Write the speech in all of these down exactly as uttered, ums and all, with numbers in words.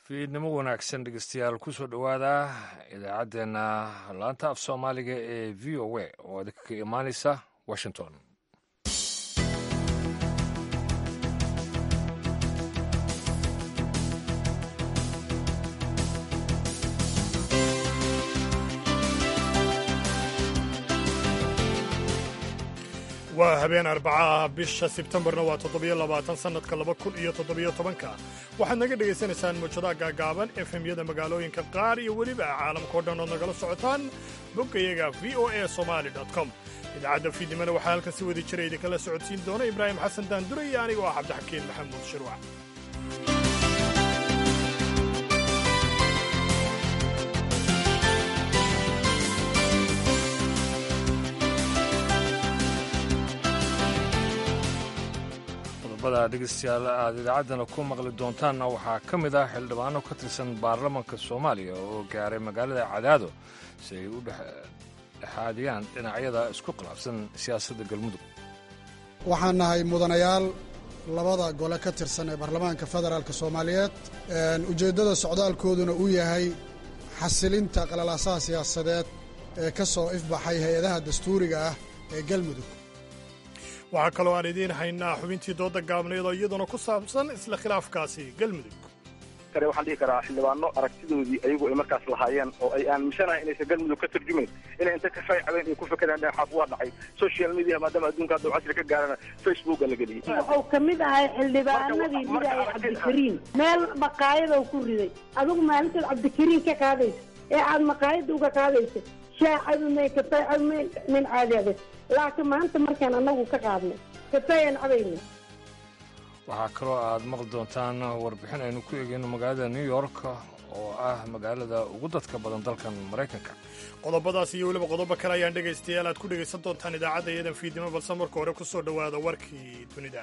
fiidnimo wanaagsan dhegeystayaal kusoo dhowaada idaacaddeenna laanta af soomaaliga ee v o a oo idinka ka imaaneysa washington. waa habeen arbacaah bisha sebtembarna waa toddobiyo labaatan sannadka laba kun iyo toddobiyo tobanka waxaad naga dhegaysanaysaan muujadaha gaagaaban efemyada magaalooyinka qaar iyo weliba caalamkao dhan ood nagala socotaan boggayaga v o a somali com. idaacadda fiidnimana waxaa halkan si wadi jira idinkala socodsiin doona ibraahim xasan daandure iyo aniga oo ah cabdixakiin maxamuud shirwac. qodobada dhegeystayaal aad idaacaddana ku maqli doontaanna waxaa ka mid ah xildhibaano ka tirsan baarlamanka soomaaliya oo gaaray magaalada cadaado si ay u dhexaadiyaan dhinacyada isku khilaafsan siyaasadda galmudug. waxaan nahay mudanayaal labada gole ka tirsan ee baarlamaanka federaalk soomaaliyeed. ujeeddada socdaalkooduna uu yahay xasilinta qalalaasaha siyaasadeed ee ka soo ifbaxay hay-adaha dastuuriga ah ee galmudug. waxaa kaloo aan idiin haynaa xubintii dooda gaabnayd oo iyaduna ku saabsan isla khilaafkaasi galmudug. kare waxaan dhihi karaa xildhibaano aragtidoodii ayagu ay markaas lahaayeen oo ay aaminsanahay inaysan galmudug ka tarjumayn inay inta ka faaycabeen ay ku fakeraan dhexaaf waa dhacay social media maadaama adduunka hadda casri ka gaarana facebooka la geliyey. wuxuu ka mid ahay xildhibaanadii riday cabdikariin meel maqaayadoo ku riday adigu maalintaad cabdikariin ka qaadaysa ee aad maqaayadda uga qaadaysa shaacabimay kafaycabimay nin caadi adag laakiin maanta markaan annagu ka qaadnay kafayaan cabayna. waxaa kaloo aad maqli doontaan warbixin aynu ku eegayno magaalada new york oo ah magaalada ugu dadka badan dalkan maraykanka. qodobadaas iyo weliba qodobo kale ayaan dhegaystayaal aad ku dhegaysan doontaan idaacadda iyadan fiidnimo, balse marka hore ku soo dhowaada warkii dunida.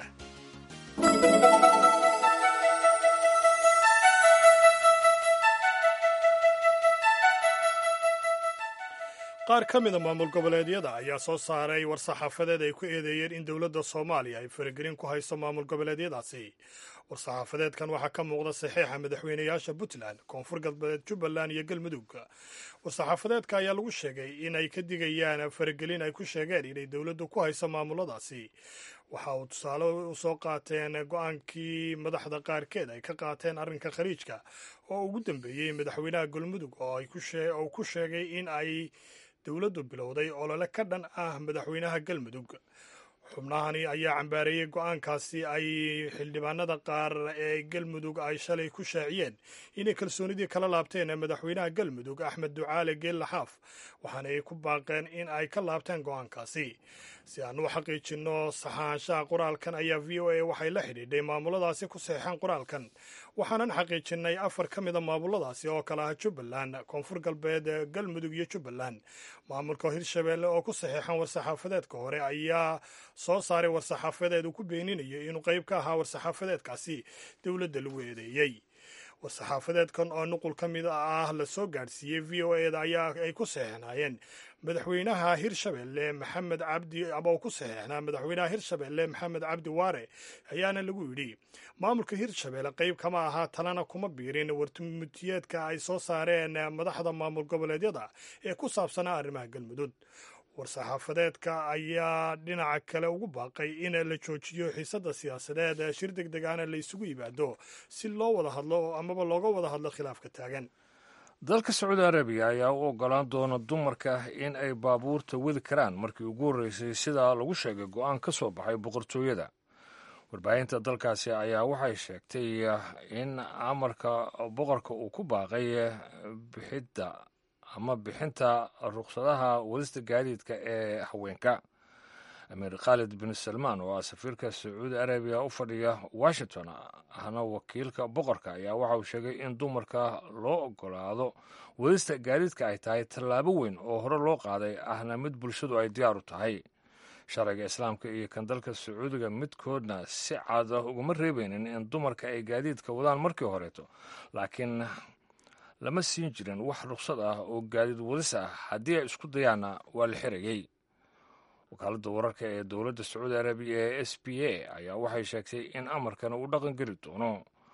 qaar ka mida maamul goboleedyada ayaa soo saaray war-saxaafadeed ay ku eedeeyeen in dowladda soomaaliya ay faragelin ku hayso maamul goboleedyadaasi. war-saxaafadeedkan waxaa ka muuqda saxiixa madaxweynayaasha puntland, koonfur galbeed, jubbaland iyo galmudug. war-saxaafadeedka ayaa lagu sheegay in ay ka digayaan faragelin ay ku sheegeen inay dowladdu ku hayso maamuladaasi. waxa uu tusaale u soo qaateen go-aankii madaxda qaarkeed ay ka qaateen arrinka khaliijka oo ugu dambeeyey madaxweynaha galmudug oo uu ku sheegay in ay dowladdu bilowday olole ka dhan ah madaxweynaha galmudug. xubnahani ayaa cambaareeyey go-aankaasi ay xildhibaanada qaar ee galmudug ay shalay ku shaaciyeen inay kalsoonidii kala laabteen madaxweynaha galmudug axmed ducaale geelle xaaf, waxaana ay ku baaqeen in ay ka laabteen go-aankaasi. si aan u xaqiijinno saxaanshaha qoraalkan ayaa v o a waxay la xidhiidhay maamuladaasi ku saxeexan qoraalkan, waxaanan xaqiijinnay afar ka mida maamuladaasi oo kale ah jubbaland, koonfur galbeed, galmudug iyo jubbaland. maamulka hirshabeelle oo ku saxeexan war-saxaafadeedka hore ayaa soo saaray war-saxaafadeed uu ku beeninayo inuu qayb ka ahaa war-saxaafadeedkaasi dowladda lagu eedeeyey. war-saxaafadeedkan oo nuqul ka mid ah la soo gaadhsiiyey v o eda ayaa ay ku saxeexnaayeen madaxweynaha hirshabeelle maxamed cabdi aba ku saxeexnaa madaxweynaha hirshabeelle maxamed cabdi waare ayaana lagu yidhi maamulka hirshabeelle qayb kama ahaa talana kuma biirin warmutiyeedka ay soo saareen madaxda maamul goboleedyada ee ku saabsanaa arrimaha galmudug. war-saxaafadeedka ayaa dhinaca kale ugu baaqay in la joojiyo xiisadda siyaasadeed shir deg deg ahna la isugu yimaado si loo wada hadlo amaba looga wada hadlo khilaafka taagan. dalka sacuudi arabiya ayaa u ogolaan doona dumarka in ay baabuurta wadi karaan markii ugu horreysay sida lagu sheegay go-aan ka soo baxay boqortooyada. warbaahinta dalkaasi ayaa waxay sheegtay in amarka boqorka uu ku baaqay bixidda ama bixinta rukhsadaha wadista gaadiidka ee haweenka. amiir khaalid bin salmaan oo ah safiirka sacuudi arabiya u fadhiya washington ahna wakiilka boqorka ayaa waxa uu sheegay in dumarka loo ogolaado wadista gaadiidka ay tahay tallaabo weyn oo hore loo qaaday ahna mid bulshadu ay diyaar u tahay. sharciga islaamka iyo kan dalka sacuudiga midkoodna si cad uguma reebaynin in dumarka ay gaadiidka wadaan markii horeeto, laakiin lama siin jirin wax ruksad ah oo gaadiid wadis ah. haddii ay isku dayaanna waa la xirayey. wakaaladda wararka ee dowladda sacuudi arabiya ee s b a ayaa waxay sheegtay in amarkan uu dhaqan geli doono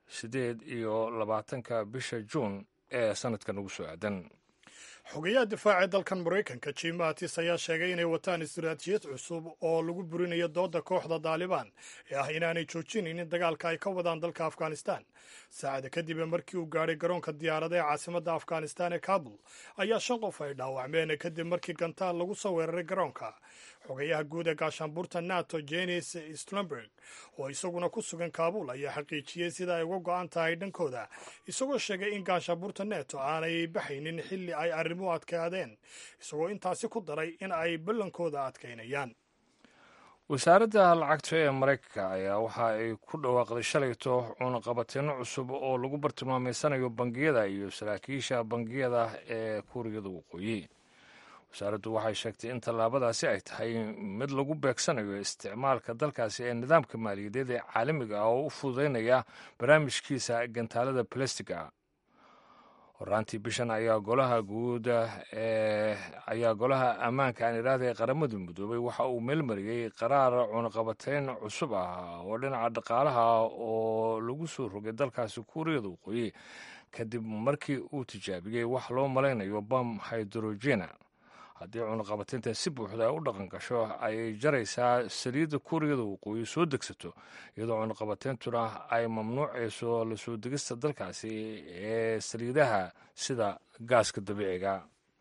siddeed iyo labaatanka bisha juun ee sanadkan ugu soo aadan. xogayaha difaaca dalkan maraykanka jim mattis ayaa sheegay inay wataan istaraatiijiyad cusub oo lagu burinayo dooda kooxda daalibaan ee ah inaanay joojinaynin dagaalka ay ka wadaan dalka afghanistan. saacada kadib markii uu gaadhay garoonka diyaarada ee caasimadda afghanistan ee kabul ayaa shan qof ay dhaawacmeen kadib markii gantaal lagu soo weeraray garoonka. xogayaha guud ee gaashaanbuurta nato jenis stoltenberg oo isaguna ku sugan kaabul ayaa xaqiijiyey sida ay uga go-an tahay dhankooda, isagoo sheegay in gaashaanbuurta neto aanay baxaynin xilli ay arrimuhu adkaadeen, isagoo intaasi ku daray in ay ballankooda adkaynayaan. wasaaradda lacagta ee maraykanka ayaa waxa ay ku dhawaaqday shalayto cunaqabateeno cusub oo lagu bartilmaameysanayo bangiyada iyo saraakiisha bangiyada ee kuuriyada waqooyi. wasaaraddu waxay sheegtay in tallaabadaasi ay tahay mid lagu beegsanayo isticmaalka dalkaasi ee nidaamka maaliyadeed ee caalamiga ah oo u fududaynaya barnaamijkiisa gantaalada balastiga. horaantii bishan ayaa golaha guud ee ayaa golaha ammaanka aan idhaahda ee qaramada midoobay waxa uu meelmariyey qaraar cunaqabateyn cusub ah oo dhinaca dhaqaalaha oo lagu soo rogay dalkaasi kuuriyada waqooyi kadib markii uu tijaabiyey wax loo malaynayo bam hydrogena. haddii cunaqabateynta si buuxda ay u dhaqan gasho ayay jaraysaa saliidda kuuriyada waqooyi soo degsato, iyadoo cunaqabateyntuna ay mamnuucayso la soo degista dalkaasi ee saliidaha sida gaaska dabiiciga.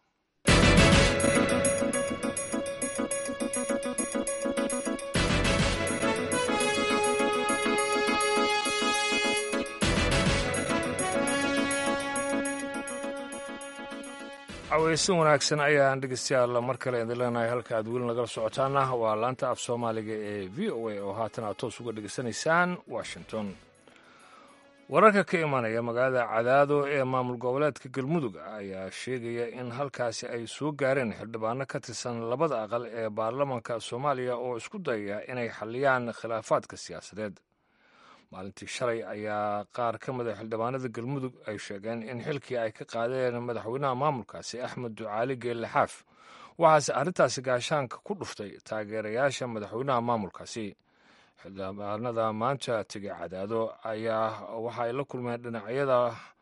cawaysin wanaagsan ayaan dhegeystayaal mar kale idin leenahay. halka aad weli nagala socotaana waa laanta af soomaaliga ee v o a oo haatan aad toos uga dhegeysanaysaan washington. wararka ka imanaya magaalada cadaado ee maamul goboleedka galmudug ayaa sheegaya in halkaasi ay soo gaareen xildhibaano ka tirsan labada aqal ee baarlamaanka soomaaliya oo isku dayaya inay xalliyaan khilaafaadka siyaasadeed. maalintii shalay ayaa qaar ka mid a xildhibaanada galmudug ay sheegeen in xilkii ay ka qaadeen madaxweynaha maamulkaasi axmed ducaali geelle xaaf, waxaase arrintaasi gaashaanka ku dhuftay taageerayaasha madaxweynaha maamulkaasi. xildhibaanada maanta tegey cadaado ayaa waxa ay la kulmeen dhinacyada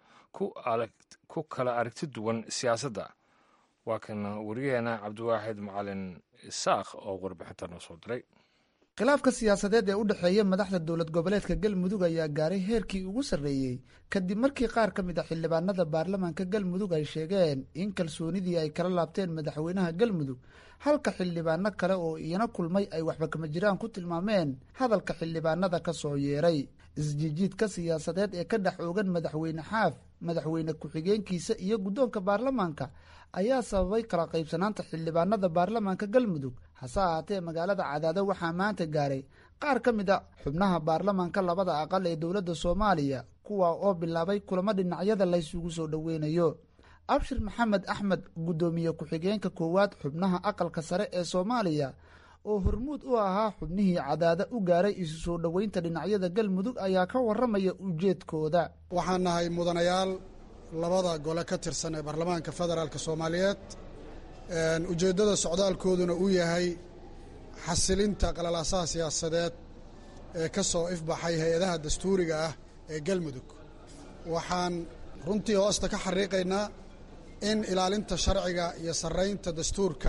ku kala aragti duwan siyaasadda. waa kan wariyaheena cabdiwaaxid macalin isaaq oo warbixinta noo soo diray. khilaafka siyaasadeed ee u dhexeeya madaxda dowlad goboleedka galmudug ayaa gaaray heerkii ugu sarreeyey kadib markii qaar ka mid a xildhibaanada baarlamaanka galmudug ay sheegeen in kalsoonidii ay kala laabteen madaxweynaha galmudug, halka xildhibaano kale oo iyana kulmay ay waxba kama jiraan ku tilmaameen hadalka xildhibaanada ka soo yeeray. isjijiidka siyaasadeed ee ka dhex oogan madaxweyne xaaf, madaxweyne ku-xigeenkiisa iyo guddoonka baarlamaanka ayaa sababay kala qaybsanaanta xildhibaanada baarlamaanka galmudug. hase ahaatee magaalada cadaado waxaa maanta gaaray qaar ka mid a xubnaha baarlamaanka labada aqal ee dowladda soomaaliya, kuwa oo bilaabay kulamo dhinacyada laysugu soo dhoweynayo. abshir maxamed axmed, guddoomiye ku-xigeenka koowaad xubnaha aqalka sare ee soomaaliya oo hormuud u ahaa xubnihii cadaado u gaaray isu soo dhoweynta dhinacyada galmudug, ayaa ka warramaya ujeedkooda. waxaan nahay mudanayaal labada gole ka tirsan ee baarlamaanka federaalk soomaaliyeed. ujeeddada socdaalkooduna uu yahay xasilinta qalalaasaha siyaasadeed ee ka soo ifbaxay hay-adaha dastuuriga ah ee galmudug. waxaan runtii hoosta ka xariiqaynaa in ilaalinta sharciga iyo sarraynta dastuurka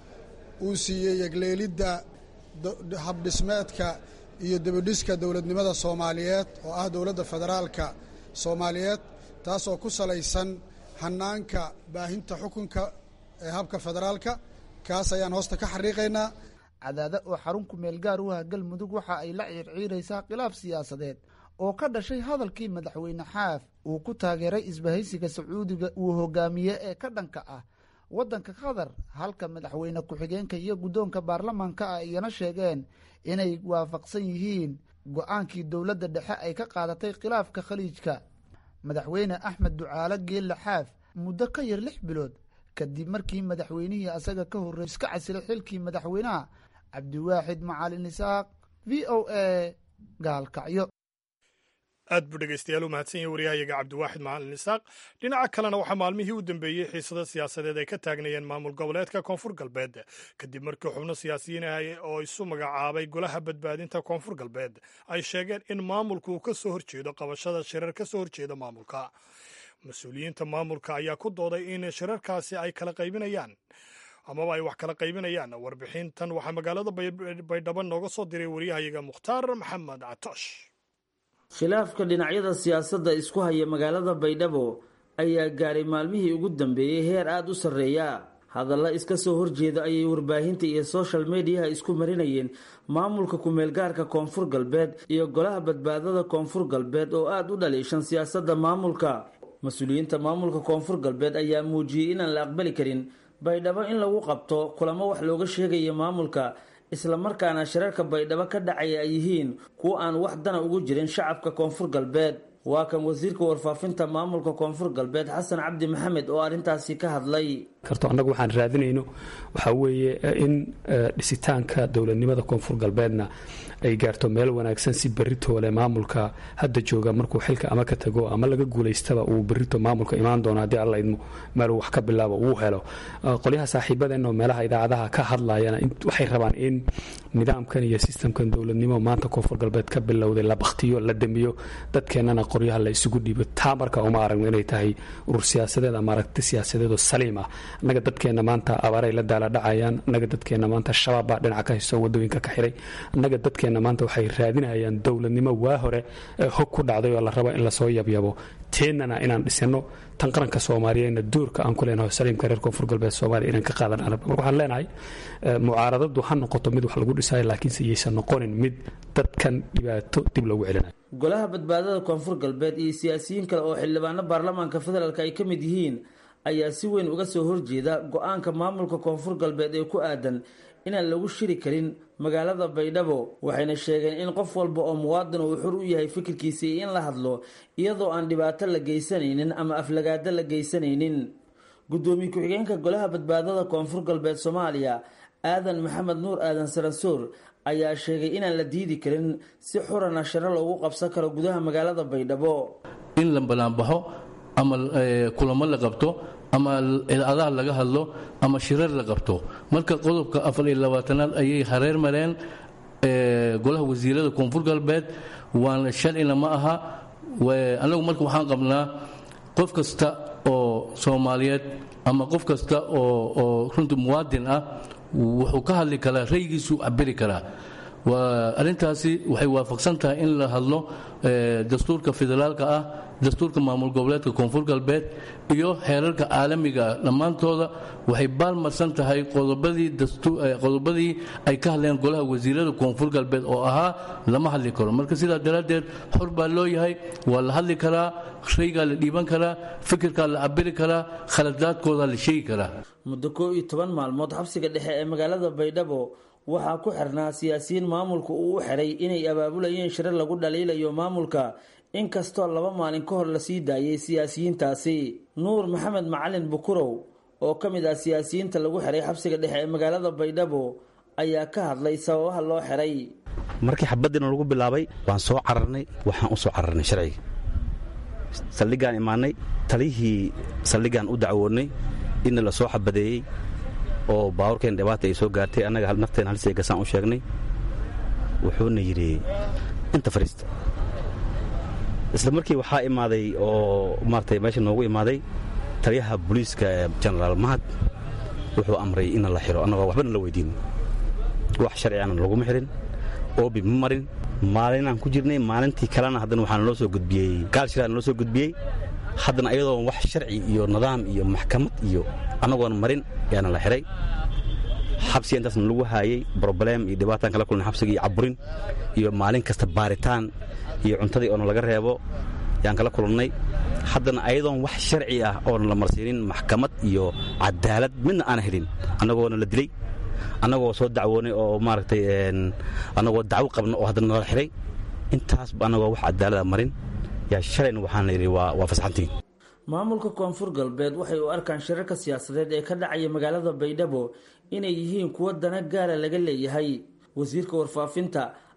uu siiyey yegleelidda habdhismeedka iyo debadhiska dowladnimada soomaaliyeed oo ah dowladda federaalka soomaaliyeed, taasoo ku salaysan hannaanka baahinta xukunka ee habka federaalka. kaas ayaan hoosta ka xariiqaynaa. cadaado oo xarun ku meel gaar u ah galmudug waxa ay la ciirciiraysaa khilaaf siyaasadeed oo ka dhashay hadalkii madaxweyne xaaf uu ku taageeray isbahaysiga sacuudiga uu hogaamiye ee ka dhanka ah waddanka qatar, halka madaxweyne ku-xigeenka iyo guddoonka baarlamaanka ah iyana sheegeen inay waafaqsan yihiin go-aankii dowladda dhexe ay ka qaadatay khilaafka khaliijka. madaxweyne axmed ducaale geelle xaaf muddo ka yar lix bilood kadib markii madaxweynihii asaga ka horreey iska casilay xilkii madaxweynaha. cabdiwaaxid macalin isaaq, v o a, gaalkacyo. aad buu dhegaystayaal u mahadsan yahay waryahayaga cabdiwaaxid macalin isaaq. dhinaca kalena waxaa maalmihii u dambeeyey xiisado siyaasadeed ay ka taagnayeen maamul goboleedka koonfur galbeed kadib markii xubno siyaasiyiin ah oo isu magacaabay golaha badbaadinta koonfur galbeed ay sheegeen in maamulku uu ka soo horjeedo qabashada shirar ka soo horjeeda maamulka. mas-uuliyiinta maamulka ayaa ku dooday in shirarkaasi ay kala qaybinayaan amaba ay wax kala qaybinayaan. warbixintan waxaa magaalada baydhabo nooga soo diray waryahayaga mukhtaar maxamed catoosh. khilaafka dhinacyada siyaasadda isku haya magaalada baydhabo ayaa gaaray maalmihii ugu dambeeyey heer aada u sarreeya. hadalla iska soo horjeeda ayay warbaahinta iyo social mediaha isku marinayeen maamulka ku-meelgaarka koonfur galbeed iyo golaha badbaadada koonfur galbeed oo aada u dhaliishan siyaasadda maamulka. mas-uuliyiinta maamulka koonfur galbeed ayaa muujiyey inaan la aqbali karin baydhabo in lagu qabto kulamo wax looga sheegaya maamulka, islamarkaana shirarka baydhabo ka dhacaya ay yihiin kuwo aan wax dana ugu jirin shacabka koonfur galbeed. waa kan wasiirka warfaafinta maamulka koonfur galbeed xasan cabdi maxamed oo arrintaasi ka hadlay. karto annagu waxaan raadinayno waxaa weeye in dhisitaanka dowladnimada koonfur galbeedna ay gaarto meel wanaagsan si beritoole maamulka hadda jooga markuu xilka ama ka tago ama laga guulaystaba uu berito maamulka imaan doono haddii alla idmo meel wax ka bilaabo uu helo. qolyaha saaxiibadeenna oo meelaha idaacadaha ka hadlayana waxay rabaan in nidaamkan iyo sistamkan dowladnimo maanta koonfur galbeed ka bilowday la baktiyo la damiyo dadkeennana qoryaha la isugu dhiibo. taa marka uma aragno inay tahay urur siyaasadeed ama aragti siyaasadeed oo saliim ah. annaga dadkeenna maanta abaaray la daala dhacayaan. annaga dadkeenna maanta shabaab baa dhinaca ka haysto wadooyinka ka xiray. annaga dadkeenna maanta waxay raadinayaan dowladnimo waa hore hog ku dhacday oo la rabo in lasoo yabyabo. teennana inaan dhisano tan qaranka soomaaliyeedna doorka aan ku leenahay saliimka reer koonfur galbeed soomaaliya inaan ka qaadan arab. marka waxaan leenahay mucaaradadu ha noqoto mid wax lagu dhisayo laakiinse iyaysan noqonin mid dadkan dhibaato dib loogu celinayo. golaha badbaadada koonfur galbeed iyo siyaasiyiin kale oo xildhibaano baarlamaanka federaalk ay ka mid yihiin ayaa si weyn uga soo horjeeda go-aanka maamulka koonfur galbeed ee ku aadan inaan lagu shiri karin magaalada baydhabo. waxayna sheegeen in qof walba oo muwaadin uu xur u yahay fikirkiisii in la hadlo iyadoo aan dhibaato la geysanaynin ama aflagaado la geysanaynin. gudoomiye ku-xigeenka golaha badbaadada koonfur galbeed soomaaliya aadan maxamed nuur aadan saransoor ayaa sheegay inaan la diidi karin si xurana shiro loogu qabsan karo gudaha magaalada baydhabo. in la banaanbaxo ama kulamo la qabto ama adaha laga hadlo ama shirar la qabto. marka qodobka afar iyo labaatanaad ayay hareer mareen golaha wasiirada koonfur galbeed, waana sharcina ma aha. anagu marka waxaan qabnaa qof kasta oo soomaaliyeed ama qof kasta oo runtii muwaadin ah wuxuu ka hadli karaa, raygiisu cabiri karaa. arrintaasi waxay waafaqsan tahay in la hadlo dastuurka federaalka ah, dastuurka maamul goboleedka koonfur galbeed iyo heerarka caalamiga dhammaantooda waxay baalmarsan tahay qodobadii ay ka hadleen golaha wasiirada koonfur galbeed oo ahaa lama hadli karo. marka sidaa daraaddeed xor baa loo yahay, waa la hadli karaa, raygaa la dhiiban karaa, fikirkaa la cabiri karaa, khaladaadkooda la sheegi karaa. muddo koo iyo toban maalmood xabsiga dhexe ee magaalada baydhabo waxaa ku xirnaa siyaasiyiin maamulka uu u xiray inay abaabulayeen shirar lagu dhaliilayo maamulka, inkastoo laba maalin ka hor lasii daayay siyaasiyiintaasi. nuur maxamed macalin bukurow oo ka mid ah siyaasiyiinta lagu xiray xabsiga dhexe ee magaalada baydhabo ayaa ka hadlay sababaha loo xiray. markii xabadiina lagu bilaabay waan soo cararnay, waxaan u soo cararnay sharciga. saldhigaan imaanay, talihii saldhigaan u dacwoonnay inna la soo xabadeeyey oo baawarkeen dhibaata ay soo gaartay. annaga nafteen halsee gasaan u sheegnay. wuxuuna yidhi inta fariista. isla markii waxaa imaaday oo maaragtay meesha noogu imaaday taliyaha booliiska jenaraal mahad. wuxuu amray in la xiro annagoo waxbana la weydiin. wax sharcigan laguma xirin, oobi ma marin. maalinaan ku jirnay, maalintii kalena haddana waxaa naloo soo gudbiyey gaal shiraa naloo soo gudbiyey. haddana ayadoo wax sharci iyo nidaam iyo maxkamad iyo annagoona marin ayaana la xiray. xabsiga intaasna lagu haayey broblem iyo dhibaataan kala kulnay, xabsiga iyo caburin iyo maalin kasta baaritaan iyo cuntadii oona laga reebo yaan kala kulannay. haddana ayadoon wax sharci ah oona la marsiinin maxkamad iyo cadaalad midna aana helin, annagoona la dilay, annagoo soo dacwoonay oo maaragtay annagoo dacwo qabno oo haddana nala xiray. intaasba annagoo wax cadaalada marin yaa shalayna waxaan la yidhi waa fasaxantiin. maamulka koonfur galbeed waxay u arkaan shirarka siyaasadeed ee ka dhacaya magaalada baydhabo inay yihiin kuwo dana gaara laga leeyahay. wasiirka warfaafinta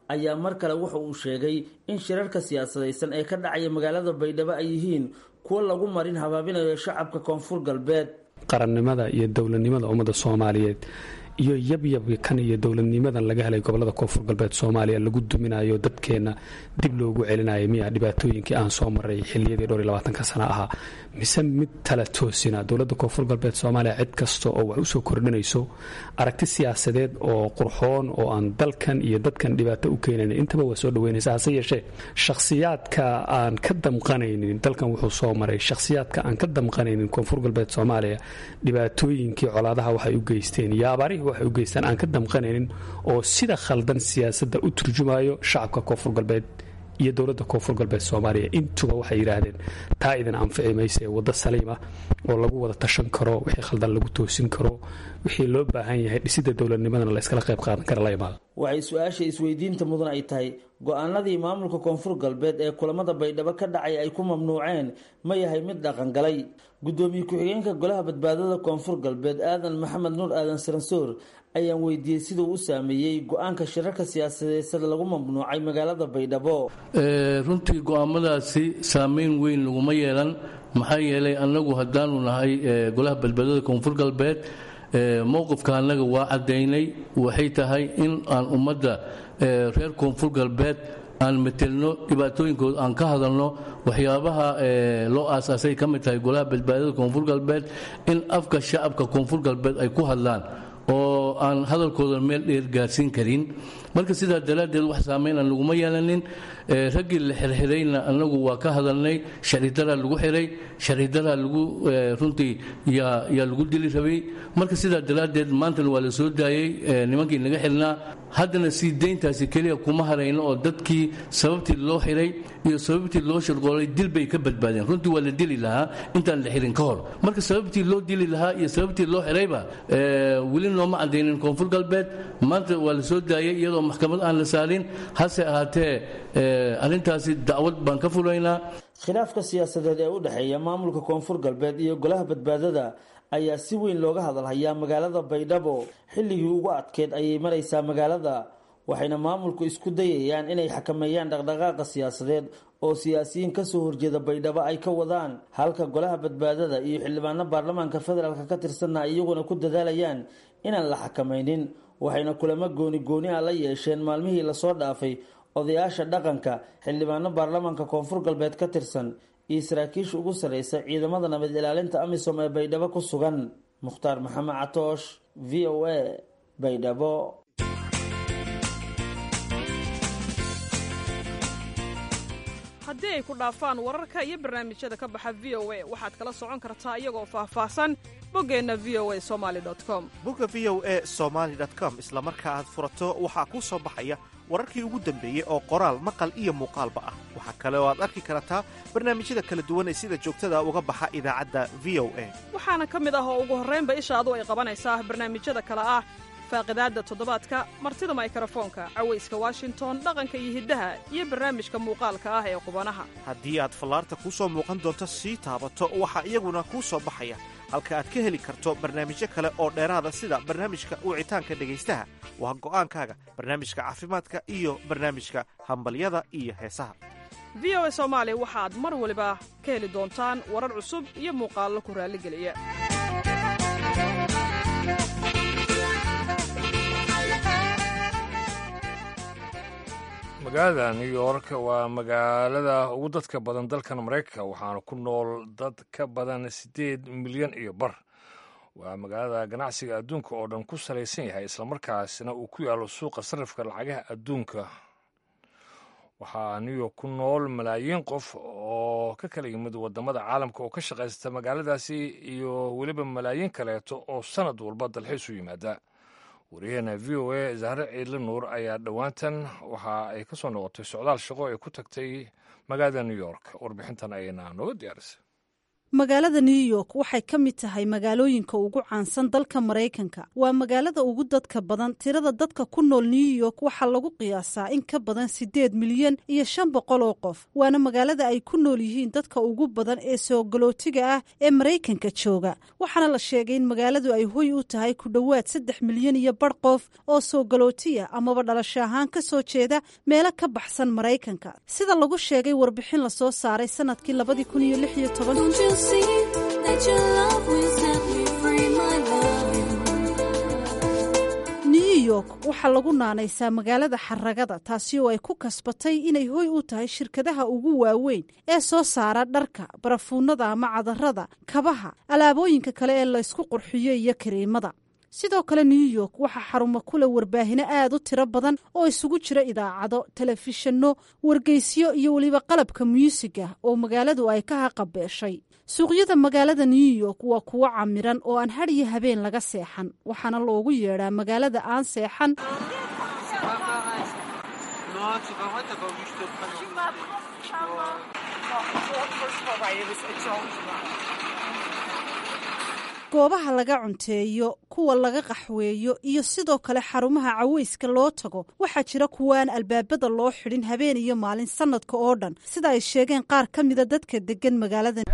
ayaa mar kale wuxa uu sheegay in shirarka siyaasadaysan ee ka dhacaya magaalada baydhabo ay yihiin kuwo lagu marin habaabinayo shacabka koonfur galbeed. qarannimada iyo dowladnimada ummadda soomaaliyeed iyo yabyabka kan iyo dowladnimadan laga helay gobolada koonfur galbeed soomaaliya lagu duminayo dadkeenna dib loogu celinayo miya dhibaatooyinkii aan soo maray xilliyadii dhowr iyo labaatanka sana ahaa mise mid tala toosina dowladda koonfur galbeed soomaaliya cid kasta oo wax usoo kordhinayso aragti siyaasadeed oo qurxoon oo aan dalkan iyo dadkan dhibaato u keenayn intaba waa soo dhaweynaysa. hase yeeshee shakhsiyaadka aan ka damqanaynin dalkan wuxuu soo maray shakhsiyaadka aan ka damqanaynin koonfur galbeed soomaaliya dhibaatooyinkii colaadaha waxay u geysteen iyo abaarihii waxay u geystaan aan ka damqanaynin oo sida khaldan siyaasadda u turjumayo shacabka koonfur galbeed iyo dowladda koonfur galbeed soomaaliya intuba waxay yidhaahdeen taa idin anfici mayse waddo saliima oo lagu wada tashan karo wixii khaldan lagu toosin karo wixii loo baahan yahay dhisidda dowladnimadana la iskala qayb qaadan kara la imaado. waxay su-aasha isweydiinta mudan ay tahay go-aanadii maamulka koonfur galbeed ee kulamada baydhabo ka dhacay ay ku mamnuuceen ma yahay mid dhaqangalay. gudoomiye ku-xigeenka golaha badbaadada koonfur galbeed aadan maxamed nuur aadan saransoor ayaan weydiiyey siduu u saameeyey go-aanka shirarka siyaasadeed lagu mamnuucay magaalada baydhabo. runtii go-aamadaasi saameyn weyn laguma yeelan maxaa yeelay annagu haddaanu nahay golaha badbaadada koonfur galbeed mowqifka annaga waa caddaynay waxay tahay in aan ummadda reer koonfur galbeed aan metelno dhibaatooyinkooda aan ka hadalno waxyaabaha loo aasaasay ka mid tahay golaha badbaadada koonfur galbeed in afka shacabka koonfur galbeed ay ku hadlaan oo aan hadalkooda meel dheer gaarsiin karin. marka sidaa daraaddeed wax saameyn aan laguma yeelanin. raggii la xirxirayna annagu waa ka hadalnay sharcidaraa lagu xiray sharcidaraa lagu runtii yaa lagu dili rabay. marka sidaa daraaddeed maantana waa la soo daayey nimankii naga xirnaa. haddana sii dayntaasi keliya kuma harayno oo dadkii sababtii loo xiray iyo sababtii loo shirqoolay dil bay ka badbaadeen. runtii waa la dili lahaa intaan la xirin ka hor. marka sababtii loo dili lahaa iyo sababtii loo xirayba weli nooma cadaynin koonfur galbeed. maanta waa la soo daayey iyadoo maxkamad aan la saarin. hase ahaatee arrintaasi dacwad baan ka fulaynaa. khilaafka siyaasadeed ee u dhexeeya maamulka koonfur galbeed iyo golaha badbaadada ayaa si weyn looga hadalhayaa magaalada baydhabo. xilligii ugu adkeed ayay maraysaa magaalada waxayna maamulku isku dayayaan inay xakameeyaan dhaqdhaqaaqa siyaasadeed oo siyaasiyiin kasoo horjeeda baydhabo ay ka wadaan, halka golaha badbaadada iyo xildhibaano baarlamaanka federaalk ka tirsanna iyaguna ku dadaalayaan inaan la xakamaynin. waxayna kulamo gooni gooni ah la yeesheen maalmihii lasoo dhaafay odayaasha dhaqanka, xildhibaano baarlamaanka koonfur galbeed ka tirsan iyo saraakiisha ugu sarreysa ciidamada nabad ilaalinta amisom ee baydhabo ku sugan. mukhtaar maxamed catoosh, v o a, baydhabo. haddii ay ku dhaafaan wararka iyo barnaamijyada ka baxa v o a waxaad kala socon kartaa iyagoo faahfaahsan boggeenna v o a somaali com. bogga v o a somaali com isla marka aad furato waxaa kuu soo baxaya wararkii ugu dambeeyey oo qoraal maqal iyo muuqaalba ah. waxaa kale oo aad arki kartaa barnaamijyada kala duwan ee sida joogtada uga baxa idaacadda v o a. waxaana ka mid ah oo ugu horraynba ishaadu ay qabanaysaa barnaamijyada kale ah faaqidaadda toddobaadka, martida mikrofoonka, cawayska washington, dhaqanka iyo hiddaha iyo barnaamijka muuqaalka ah ee qubanaha. haddii aad fallaarta kuu soo muuqan doonto sii taabato waxaa iyaguna kuu soo baxaya halka aad ka heli karto barnaamijyo kale oo dheeraada sida barnaamijka wicitaanka dhegaystaha. waa go'aankaaga barnaamijka caafimaadka iyo barnaamijka hambalyada iyo heesaha. v o a soomaali waxaad mar waliba ka heli doontaan warar cusub iyo muuqaallo ku raalligeliya. magaalada new york waa magaalada ugu dadka badan dalkan maraykanka waxaana ku nool dad ka badan siddeed milyan iyo bar. waa magaalada ganacsiga adduunka oo dhan ku salaysan yahay islamarkaasina uu ku yaalo suuqa sarrifka lacagaha adduunka. waxaa new york ku nool malaayiin qof oo ka kala yimid waddamada caalamka oo ka shaqaysta magaaladaasi iyo weliba malaayiin kaleeto oo sannad walba dalxiis u yimaada. wariyaheena v o a zahre ciidle nuur ayaa dhowaantan waxa ay ka soo noqotay socdaal shaqo ay ku tagtay magaalada new york. warbixintan ayayna nooga diyaarisay. magaalada new york waxay ka mid tahay magaalooyinka ugu caansan dalka maraykanka waa magaalada ugu dadka badan tirada dadka ku nool new york waxaa lagu qiyaasaa in ka badan siddeed milyan iyo shan boqol oo qof waana magaalada ay ku nool yihiin dadka ugu badan ee soo galootiga ah ee maraykanka jooga waxaana la sheegay in magaaladu ay hoy u tahay ku dhowaad saddex milyan iyo badh qof oo soo galootiya amaba dhalasho ahaan ka soo jeeda meelo ka baxsan maraykanka sida lagu sheegay warbixin la soo saaray sanadkii labadii kun iyo lix iyo toban new york waxaa lagu naanaysaa magaalada xaragada taasi oo ay ku kasbatay inay hoy u tahay shirkadaha ugu waaweyn ee soo saara dharka barafuunada ama cadarada kabaha alaabooyinka kale ee laysku qurxiyo iyo kariimada sidoo kale new york waxaa xarumo kule warbaahino aad u tiro badan oo isugu jira idaacado telefishinno wargeysyo iyo weliba qalabka muusig ah oo magaaladu ay ka haqabeeshay suuqyada magaalada new york waa kuwo camiran oo aan had iyo habeen laga seexan waxaana loogu yeedhaa magaalada aan seexan goobaha laga cunteeyo kuwa laga qaxweeyo iyo sidoo kale xarumaha caweyska loo tago waxaa jira kuwaan albaabada loo xidhin habeen iyo maalin sanadka oo dhan sida ay sheegeen qaar ka mida dadka degan magaalada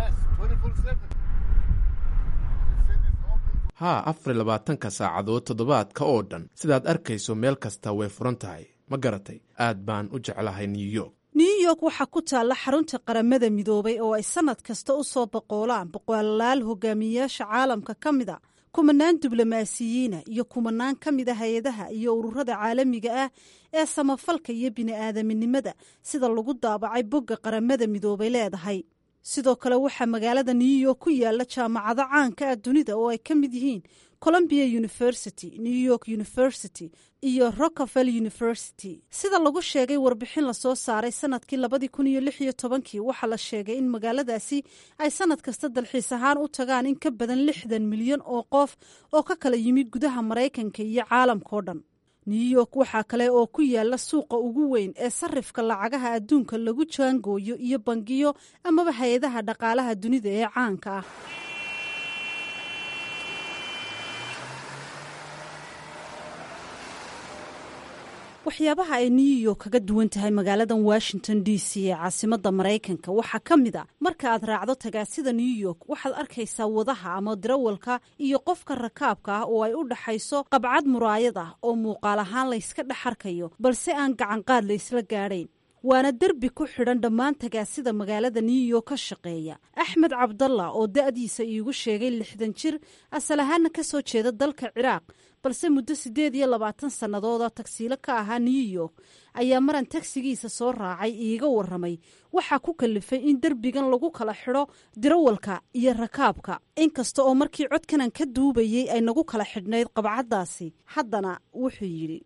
haa afar iyo labaatanka saacadood toddobaadka oo dhan sidaad arkayso meel kasta way furan tahay ma garatay aad baan u jeclahay new york new york waxaa ku taalla xarunta qaramada midoobay oo ay sannad kasta u soo boqoolaan boqolaal hogaamiyeyaasha caalamka ka mida kumanaan diblomaasiyiina iyo kumanaan ka mida hay-adaha iyo ururada caalamiga ah ee samafalka iyo bini'aadaminimada sida lagu daabacay bogga qaramada midoobay leedahay sidoo kale waxaa magaalada new york ku yaala jaamacado caanka ah dunida oo ay ka mid yihiin columbia university new york university iyo rockefeller university sida lagu sheegay warbixin lasoo saaray sanadkii labadii kun iyo lix iyo tobankii waxaa la sheegay in magaaladaasi ay sanad kasta dalxiis ahaan u tagaan in ka badan lixdan milyan oo qof oo ka kala yimid gudaha maraykanka iyo caalamkao dhan new york waxaa kale oo ku yaala suuqa ugu weyn ee sarifka lacagaha adduunka lagu jaangooyo iyo bangiyo amaba hay-adaha dhaqaalaha dunida ee caanka ah waxyaabaha ay new york kaga duwan tahay magaaladan washington d c ee caasimadda maraykanka waxaa ka mid a marka aad raacdo tagaasida new york waxaad arkaysaa wadaha ama darawalka iyo qofka rakaabka ah oo ay u dhaxayso qabcad muraayad ah oo muuqaal ahaan layska dhex arkayo balse aan gacanqaad laysla gaadhayn waana derbi ku xidhan dhammaan tagaasida magaalada new york ka shaqeeya axmed cabdalla oo da'diisa iigu sheegay lixdan jir asal ahaana ka soo jeeda dalka ciraaq balse muddo siddeed iyo labaatan sannadooda tagsiilo ka ahaa new york ayaa maran tagsigiisa soo raacay iiga warramay waxaa ku kalifay in derbigan lagu kala xidho darawalka iyo rakaabka inkasta oo markii codkanan ka duubayey ay nagu kala xidhnayd qabcaddaasi haddana wuxuu yidhi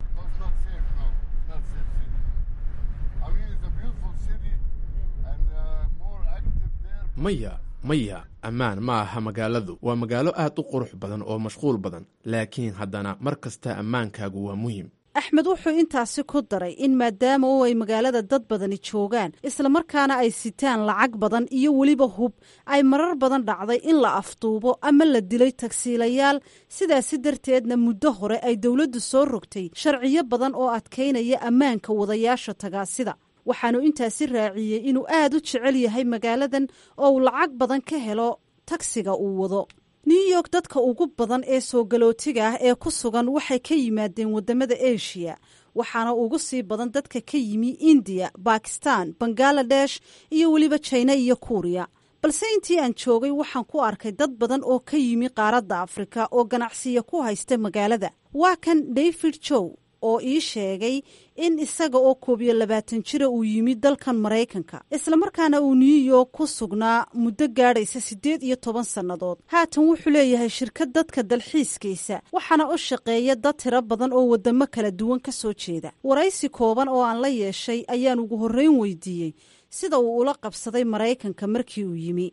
maya maya ammaan ma aha magaaladu waa magaalo aad u qurux badan oo mashquul badan laakiin haddana mar kasta ammaankaagu waa muhiim axmed wuxuu intaasi ku daray in maadaama oo ay magaalada dad badani joogaan islamarkaana ay sitaan lacag badan iyo weliba hub ay marar badan dhacday in la afduubo ama la dilay tagsiilayaal sidaasi darteedna muddo hore ay dowladdu soo rogtay sharciyo badan oo adkaynaya ammaanka wadayaasha tagaasida waxaanu intaasi raaciyey inuu aad u jecel yahay magaaladan oo uu lacag badan ka helo tagsiga uu wado new york dadka ugu badan ee soo galootiga ah ee ku sugan waxay ka yimaadeen waddamada eshiya waxaana ugu sii badan dadka ka yimi indiya bakistan bangaladesh iyo weliba jina iyo kuuriya balse intii aan joogay waxaan ku arkay dad badan oo ka yimi qaaradda afrika oo ganacsiya ku haysta magaalada waa kan david jow oo ii sheegay in isaga oo koob iyo labaatan jira uu yimid dalkan maraykanka islamarkaana uu new york ku sugnaa muddo gaadhaysa siddeed iyo toban sannadood haatan wuxuu leeyahay shirkad dadka dalxiiskaysa waxaana u shaqeeya dad tiro badan oo waddamo kala duwan ka soo jeeda waraysi kooban oo aan la yeeshay ayaan ugu horreyn weydiiyey sida uu ula qabsaday maraykanka markii uu yimi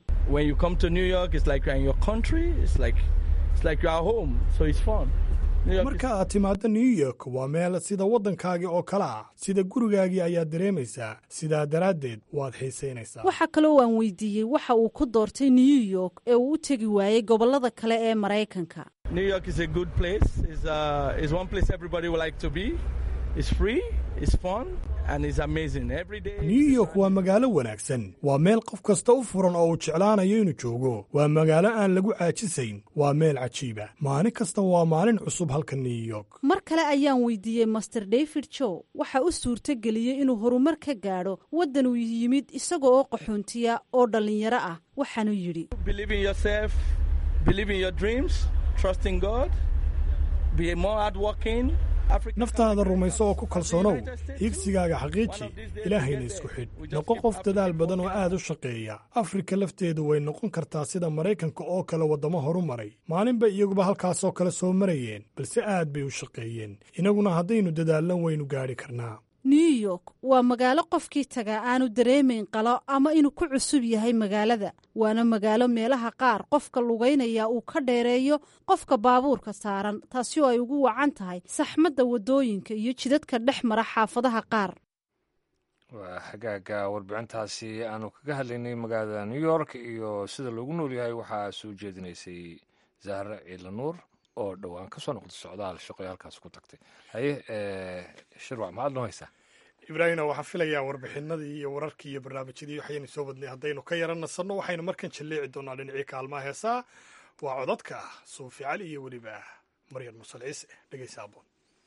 marka aad timaaddo new york waa meel sida waddankaagii oo kale ah sida gurigaagii ayaad dareemaysaa sidaa daraaddeed waad xiisaynaysaa waxaa kaloo aan weydiiyey waxa uu ku doortay new york ee uu u tegi waayey gobollada kale ee maraykanka New York is a good place. It's, uh, it's one place everybody would like to be. It's free, it's fun, and it's amazing. Every day. new york waa magaalo wanaagsan waa meel qof kasta u furan oo uu jeclaanayo inuu joogo waa magaalo aan lagu caajisayn waa meel cajiiba maalin kasta waa maalin cusub halka new york mar kale ayaan weydiiyey master david joe waxa u suurto geliyey inuu horumar ka gaadho waddan uu yimid isaga oo qaxoontiya oo dhallinyaro ah waxaanuu yidhi Believe in yourself, believe in your dreams, trust in God, be more hardworking. naftaada rumayso oo ku kalsoonow hiigsigaaga xaqiiji ilaahayna isku xidh noqo qof dadaal badan oo aad u shaqeeya afrika lafteedu way noqon kartaa sida maraykanka oo kale waddamo horu maray maalinba iyaguba halkaasoo kale soo marayeen balse aad bay u shaqeeyeen innaguna haddaynu dadaallan waynu gaadhi karnaa new york waa magaalo qofkii tagaa aanu dareemayn qalo ama inuu ku cusub yahay magaalada waana magaalo meelaha qaar qofka lugaynaya uu ka dheereeyo qofka baabuurka saaran taasi oo ay ugu wacan tahay saxmadda waddooyinka iyo jidadka dhex mara xaafadaha qaar waa xagaaga warbixintaasi aanu kaga hadlaynay magaalada new york iyo sida loogu nool yahay waxaa soo jeedinaysay zahra ciilanuur oo dhowaan ka soo noqday socdaal shaqoy halkaas ku tagtay haye shirwac maxaad noo haysaa ibraahimna waxaan filayaa warbixinadii iyo wararkii iyo barnaamijyadii waxaynu soo wadnay haddaynu ka yara nasanno waxaynu markan jalleeci doonaa dhinacii kaalmaha heesaa waa codadka ah suufi cali iyo weliba maryan musal ciise dhegeysa aboon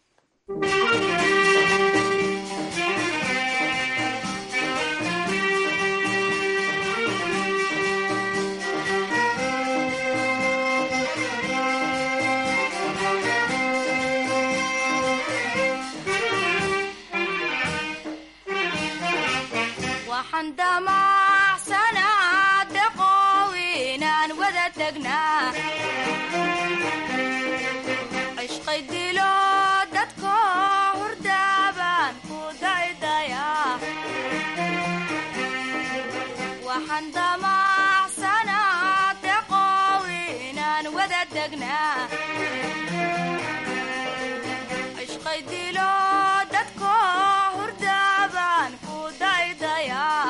damacsanaad daqoowinaan wada tagnaa cishqay dilo dadko hurdaabaan ku daydayaa waxaan damacsanaad daqoowinaan wada tagnaa cishqay dilo dadko hurdaabaan ku daydayaa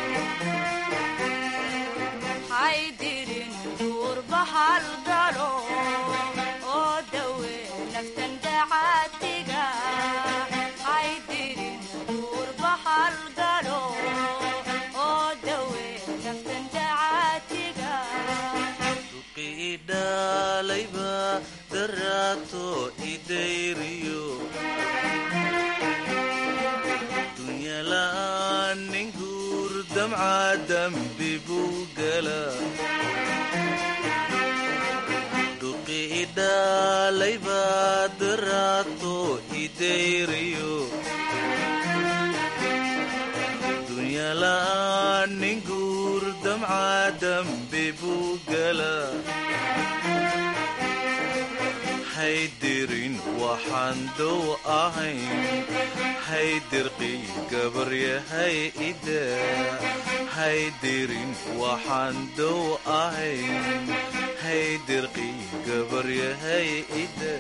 haydirin duurbahal galo oo dawe naftan dacaadiga haydirin duurbahal galo oo dawe naftan dacaadiga duqidhalayba daraato idayriyo dunyala'aan nin guur damca dambi buu gala duqidhalayba daraato idayriyo dunyala'aan nin guur damca dambi buu gala haydirin waxaan dow ahayn haydirqii gabaryahay ida haydirin waxaan dow ahayn haydirqii gabaryahay ida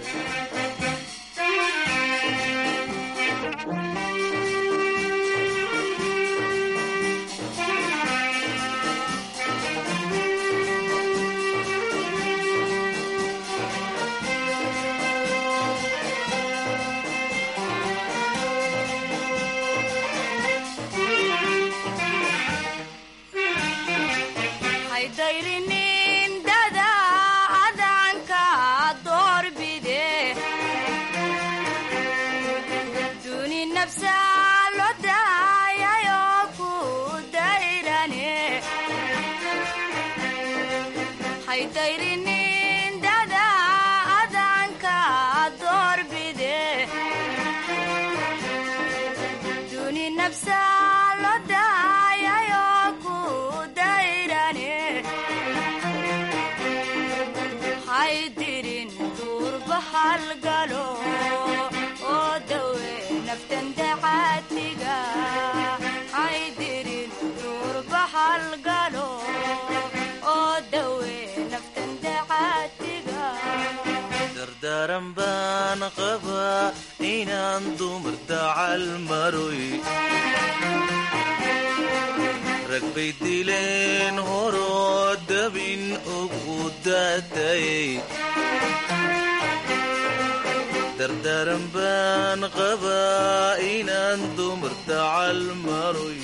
dardaran baan baan qabaa inaan dumar dacal maroy rag bay dileen horoo dabin ugu daatayay dardaran baan qabaa inaan dumar dacal maroy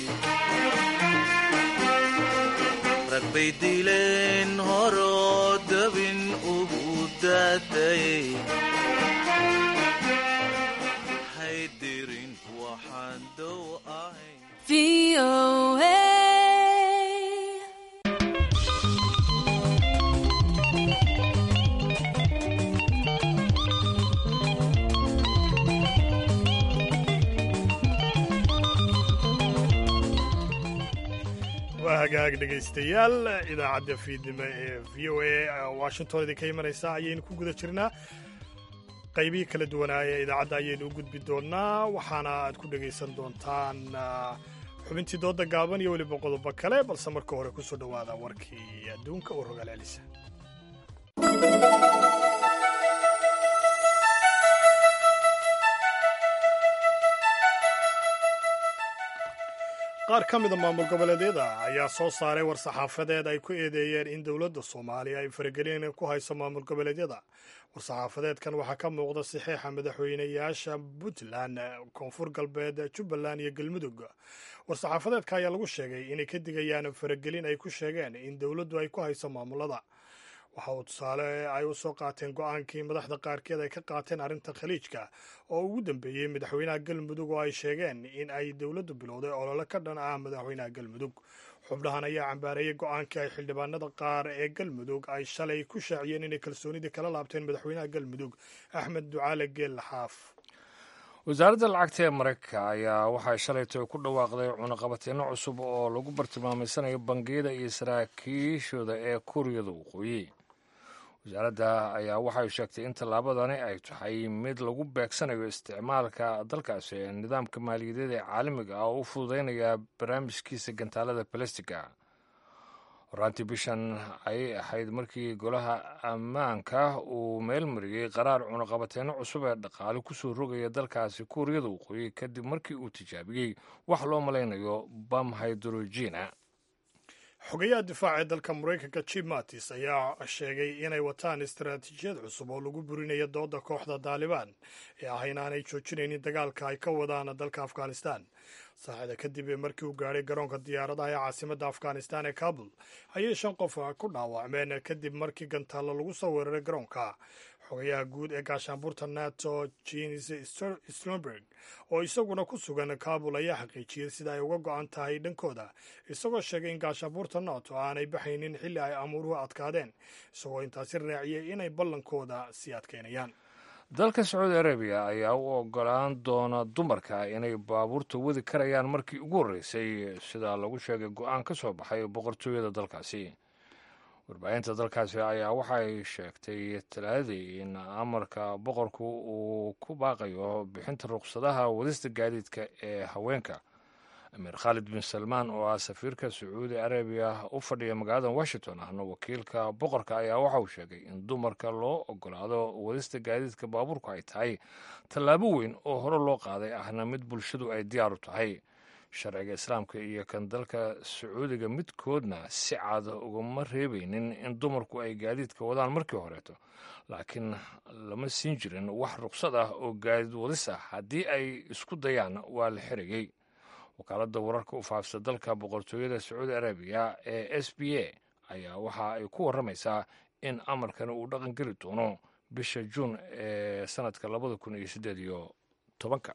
rag bay dileen horoo dabin ugu daatayay haydirin waxaan dow ahay waa hagaag dhegaystayaal idaacadda fiidnimo ee v o a washington idinka imanaysa ayaynu ku guda jirnaa qaybihii kala duwanaaya idaacadda ayaynu u gudbi doonnaa waxaana aad ku dhegaysan doontaan xubintii dooda gaaban iyo weliba qodobo kale balse marka hore ku soo dhowaada warkii adduunka oo rogaal celisa qaar ka mida maamul goboleedyada ayaa soo saaray war-saxaafadeed ay ku eedeeyeen in dowladda soomaaliya ay faragelin ku hayso maamul goboleedyada war-saxaafadeedkan waxaa ka muuqda saxiixa madaxweynayaasha puntland koonfur galbeed jubbaland iyo galmudug war-saxaafadeedka ayaa lagu sheegay inay ka digayaan faragelin ay ku sheegeen in dowladdu ay ku hayso maamulada waxa uu tusaale ay u soo qaateen go-aankii madaxda qaarkeed ay ka qaateen arrinta khaliijka oo ugu dambeeyey madaxweynaha galmudug oo ay sheegeen in ay dowladdu bilowday olole ka dhan ah madaxweynaha galmudug xubnahan ayaa cambaareeyey go-aankii ay xildhibaanada qaar ee galmudug ay shalay ku shaaciyeen inay kalsoonidii kala laabteen madaxweynaha galmudug axmed ducaale geelle xaaf wasaaradda lacagta ee maraykanka ayaa waxay shalayto ku dhawaaqday cunaqabateenno cusub oo lagu bartilmaamaysanayo bangiyada iyo saraakiishooda ee kuuriyada waqooyi wasaaradda ayaa waxay sheegtay in tallaabadani ay tahay mid lagu beegsanayo isticmaalka dalkaasi ee nidaamka maaliyadeed ee caalamiga ah oo u fududaynaya barnaamijkiisa gantaalada balastiga horaantii bishan ayay ahayd markii golaha ammaanka uu meel mariyey qaraar cunaqabateenno cusub ee dhaqaale kusoo rogaya dalkaasi kuuriyada waqooyi kadib markii uu tijaabiyey wax loo malaynayo bam hydrogena xogayaha difaaca ee dalka maraykanka jim mattis ayaa sheegay inay wataan istaraatiijiyad cusub oo lagu burinayo dooda kooxda daalibaan ee ah inaanay joojinaynin dagaalka ay ka wadaan dalka afghanistan saacada kadib markii uu gaadhay garoonka diyaaradaha ee caasimadda afghanistan ee kabul ayay shan qof ku dhaawacmeen kadib markii gantaallo lagu soo weeraray garoonka xogayaha guud ee gaashaanbuurta nato jenis stoltenberg oo isaguna ku sugan kabul ayaa xaqiijiyey sida ay uga go-an tahay dhankooda isagoo sheegay in gaashaanbuurta nato aanay baxaynin xilli ay amuuruhu adkaadeen isagoo intaasi raaciyey inay ballankooda sii adkaynayaan dalka sacuudi arabiya ayaa u ogolaan doona dumarka inay baabuurta wadi karayaan markii ugu horreysay sida lagu sheegay go-aan ka soo baxay boqortooyada dalkaasi warbaahinta dalkaasi ayaa waxay sheegtay talaadii in amarka boqorku uu ku baaqayo bixinta ruqsadaha wadista gaadiidka ee haweenka amiir khaalid bin salmaan oo ah safiirka sacuudi arabiya u fadhiya magaalada washington ahna wakiilka boqorka ayaa waxa uu sheegay in dumarka loo ogolaado wadista gaadiidka baabuurku ay tahay tallaabo weyn oo hore loo qaaday ahna mid bulshadu ay diyaar u tahay sharciga islaamka iyo kan dalka sacuudiga midkoodna si cad ugama reebaynin in dumarku ay gaadiidka wadaan markii horeeto laakiin lama siin jirin wax ruqsad ah oo gaadiid wadis ah haddii ay isku dayaan waa la xirayey wakaaladda wararka u faafsa dalka boqortooyada sacuudi arabiya ee s b a ayaa waxa ay ku warramaysaa in amarkani uu dhaqan geli doono bisha juun ee sanadka labada kun iyo siddeed iyo tobanka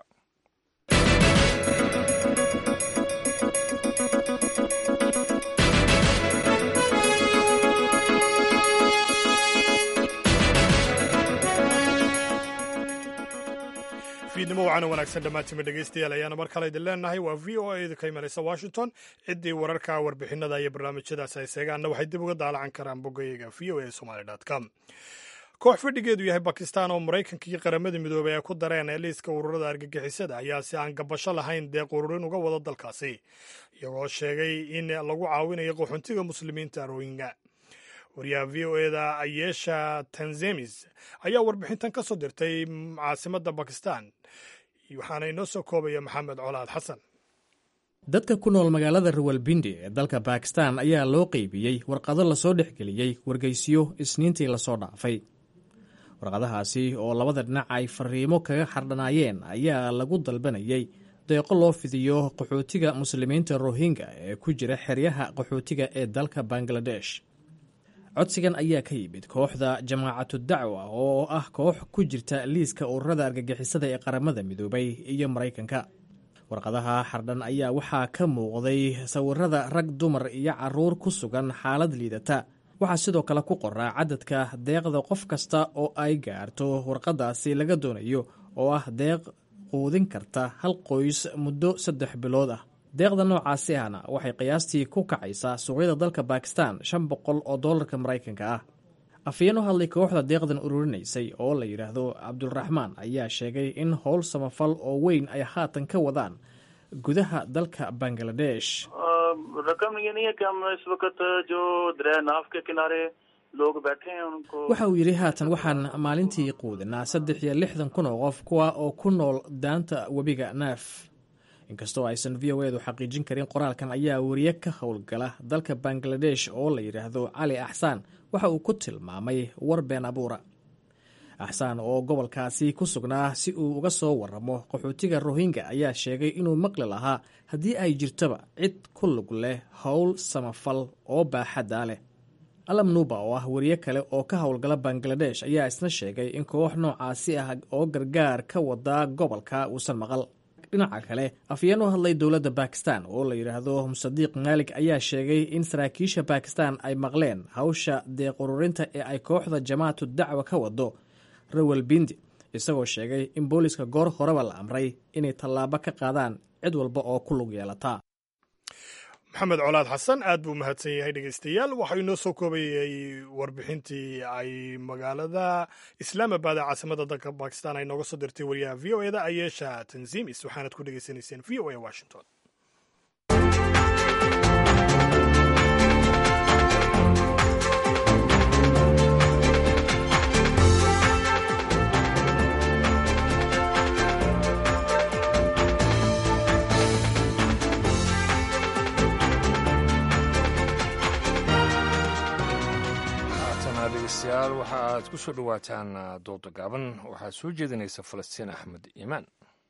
fiidnimo wacan wanaagsan dhammaantima dhegaystayaal ayaana mar kale idin leenahay waa v o a idinka imanaysa washington ciddii wararka warbixinada iyo barnaamijyadaas ay seegaanna waxay dib uga daalacan karaan boggayaga v o a somaly com koox fadhigeedu yahay bakistan oo maraykanka iyo qaramada midoobey ay ku dareen ee liiska ururada argagixisada ayaa si aan gabasho lahayn deeq ururin uga wada dalkaasi iyagoo sheegay in lagu caawinayo qaxoontiga muslimiinta rohingya wariyaha v o eda ayesha tanzemis ayaa warbixintan ka soo dirtay caasimadda bakistan waxaana inoo soo koobaya maxamed colaad xasan. dadka ku nool magaalada rawalbindi ee dalka bakistan ayaa loo qeybiyey warqado lasoo dhexgeliyey wargeysiyo isniintii lasoo dhaafay. warqadahaasi oo labada dhinac ay fariimo kaga xardhanaayeen ayaa lagu dalbanayay deeqo loo fidiyo qaxootiga muslimiinta rohingya ee ku jira xeryaha qaxootiga ee dalka bangladesh. codsigan ayaa ka yimid kooxda jamaacatu dacwa oo ah koox ku jirta liiska ururada argagixisada ee qaramada midoobay iyo maraykanka. warqadaha xardhan ayaa waxaa ka muuqday sawirada rag dumar iyo caruur ku sugan xaalad liidata. waxaa sidoo kale ku qoraa cadadka deeqda qof kasta oo ay gaarto warqadaasi laga doonayo oo ah deeq quudin karta hal qoys muddo saddex bilood ah. deeqda noocaasi ahna waxay qiyaastii ku kacaysaa suuqyada dalka bakistan shan boqol oo doolarka maraykanka ah. afayeen u hadlay kooxda deeqdan ururinaysay oo la yidhaahdo cabdulraxmaan ayaa sheegay in howl samafal oo weyn ay haatan ka wadaan gudaha dalka bangladesh. waxa uu yidhi haatan waxaan maalintii quudinaa saddex iyo lixdan kun oo qof kuwa oo ku nool daanta webiga naaf. inkastoo aysan v o edu xaqiijin karin qoraalkan ayaa wariye ka howlgala dalka bangladesh oo la yidhaahdo cali axsaan waxa uu ku tilmaamay war been abuura. axsaan oo gobolkaasi ku sugnaa si uu uga soo waramo qaxootiga rohingya ayaa sheegay inuu maqli lahaa haddii ay jirtaba cid ku lug leh howl samafal oo baaxaddaa leh. alam nuuba oo ah wariye kale oo ka howlgala bangladesh ayaa isna sheegay in koox noocaasi ah oo gargaar ka wada gobolka uusan maqal. dhinaca kale afyeen u hadlay dowladda bakistan oo la yidhaahdo musadiiq maalik ayaa sheegay in saraakiisha bakistan ay maqleen hawsha deeq ururinta ee ay kooxda jamaacatu dacwa ka wado rawalbindi, isagoo sheegay in booliska goor horeba la amray inay tallaabo ka qaadaan cid walba oo ku lug yeelata. maxamed colaad xasan aad buu mahadsan yahay. dhegeystayaal waxaa inoo soo koobayay warbixintii ay magaalada islaamabad ee caasimada dalka bakistan ay nooga soo dirtay wariyaha v o eda ayesha tanzimis. waxaanad ku dhegeysanayseen v o a washington. dhegeystayaal waxa aad ku soo dhowaataan dooda gaaban waxaa soo jeedinaysa falastiin axmed iimaan.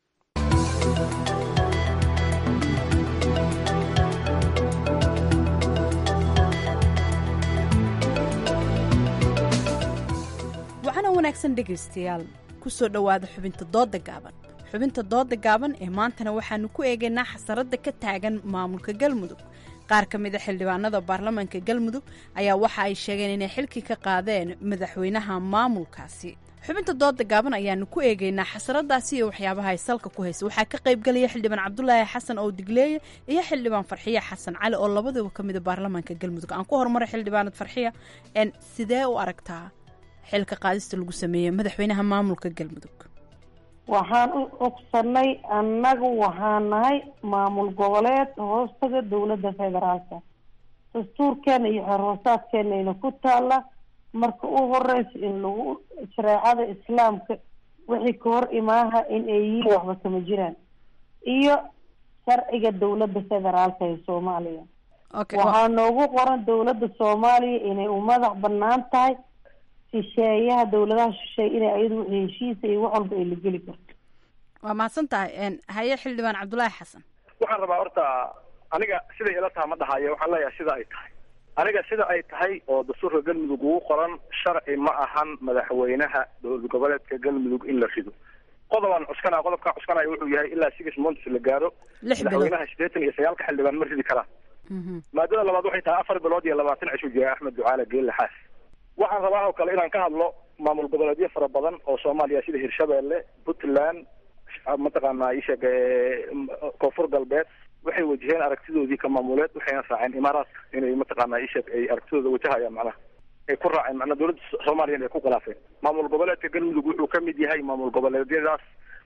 waxaana wanaagsan dhegaystayaal ku soo dhowaada xubinta dooda gaaban. xubinta dooda gaaban ee maantana waxaanu ku eegaynaa xasarada ka taagan maamulka galmudug. qaar ka mid a xildhibaanada baarlamaanka galmudug ayaa waxa ay sheegeen inay xilkii ka qaadeen madaxweynaha maamulkaasi. xubinta dooda gaaban ayaanu ku eegaynaa xasaradaasi iyo waxyaabaha ay salka ku haysa. waxaa ka qayb galaya xildhibaan cabdulaahi xasan oo digleeye iyo xildhibaan farxiye xasan cali oo labadaba ka mid a baarlamaanka galmudug. aan ku horumaray xildhibaanad farxiya, n sidee u aragtaa xilka qaadista lagu sameeyey madaxweynaha maamulka galmudug? waxaan u ogsanay annagu waxaan nahay maamul goboleed hoostaga dowladda federaalka. dastuurkeena iyo xerhoosaadkeenayna ku taalla marka u horeysa in lagu shareecada islaamka wixii ka hor imaaha in ay yihiin waxba kama jiraan iyo sharciga dowladda federaalka ee soomaaliya. waxaa noogu qoran dowladda soomaaliya inay u madax banaan tahay shisheeyaha dowladaha shisheeye inay ayadu wixii heshiisa iyo wax walba ay la geli karto. waa mahadsan tahay. haye xildhibaan cabdulaahi xasan. waxaan rabaa horta aniga siday ila taha ma dhahayo, waxaan leeyahay sida ay tahay. aniga sida ay tahay oo dastuurka galmudug ugu qoran sharci ma ahan madaxweynaha dowlad goboleedka galmudug in la rido. qodobaan cuskanaa qodobkaa cuskanaya wuxuu yahay ilaa six months la gaaro madaxweynaha siddeetan iyo sagaalka xildhibaan ma ridi karaan. maadada labaad waxay tahay afar bilood iyo labaatan cishu jira axmed ducaale geelle xaas. waxaan rabaa oo kale inaan ka hadlo maamul goboleedyo fara badan oo soomaaliya sida hirshabeelle, puntland, mataqaanaa isheeg koonfur galbeed waxay wajaheen aragtidoodii ka maamuleed waxayna raaceen imaaraadka inay mataqaanaa isheeg ay aragtidooda wajahayaan macnaha ay ku raaceen macnaa dowladda soomaaliya ay ku khilaafeen. maamul goboleedka galmudug wuxuu ka mid yahay maamul goboleedyadaas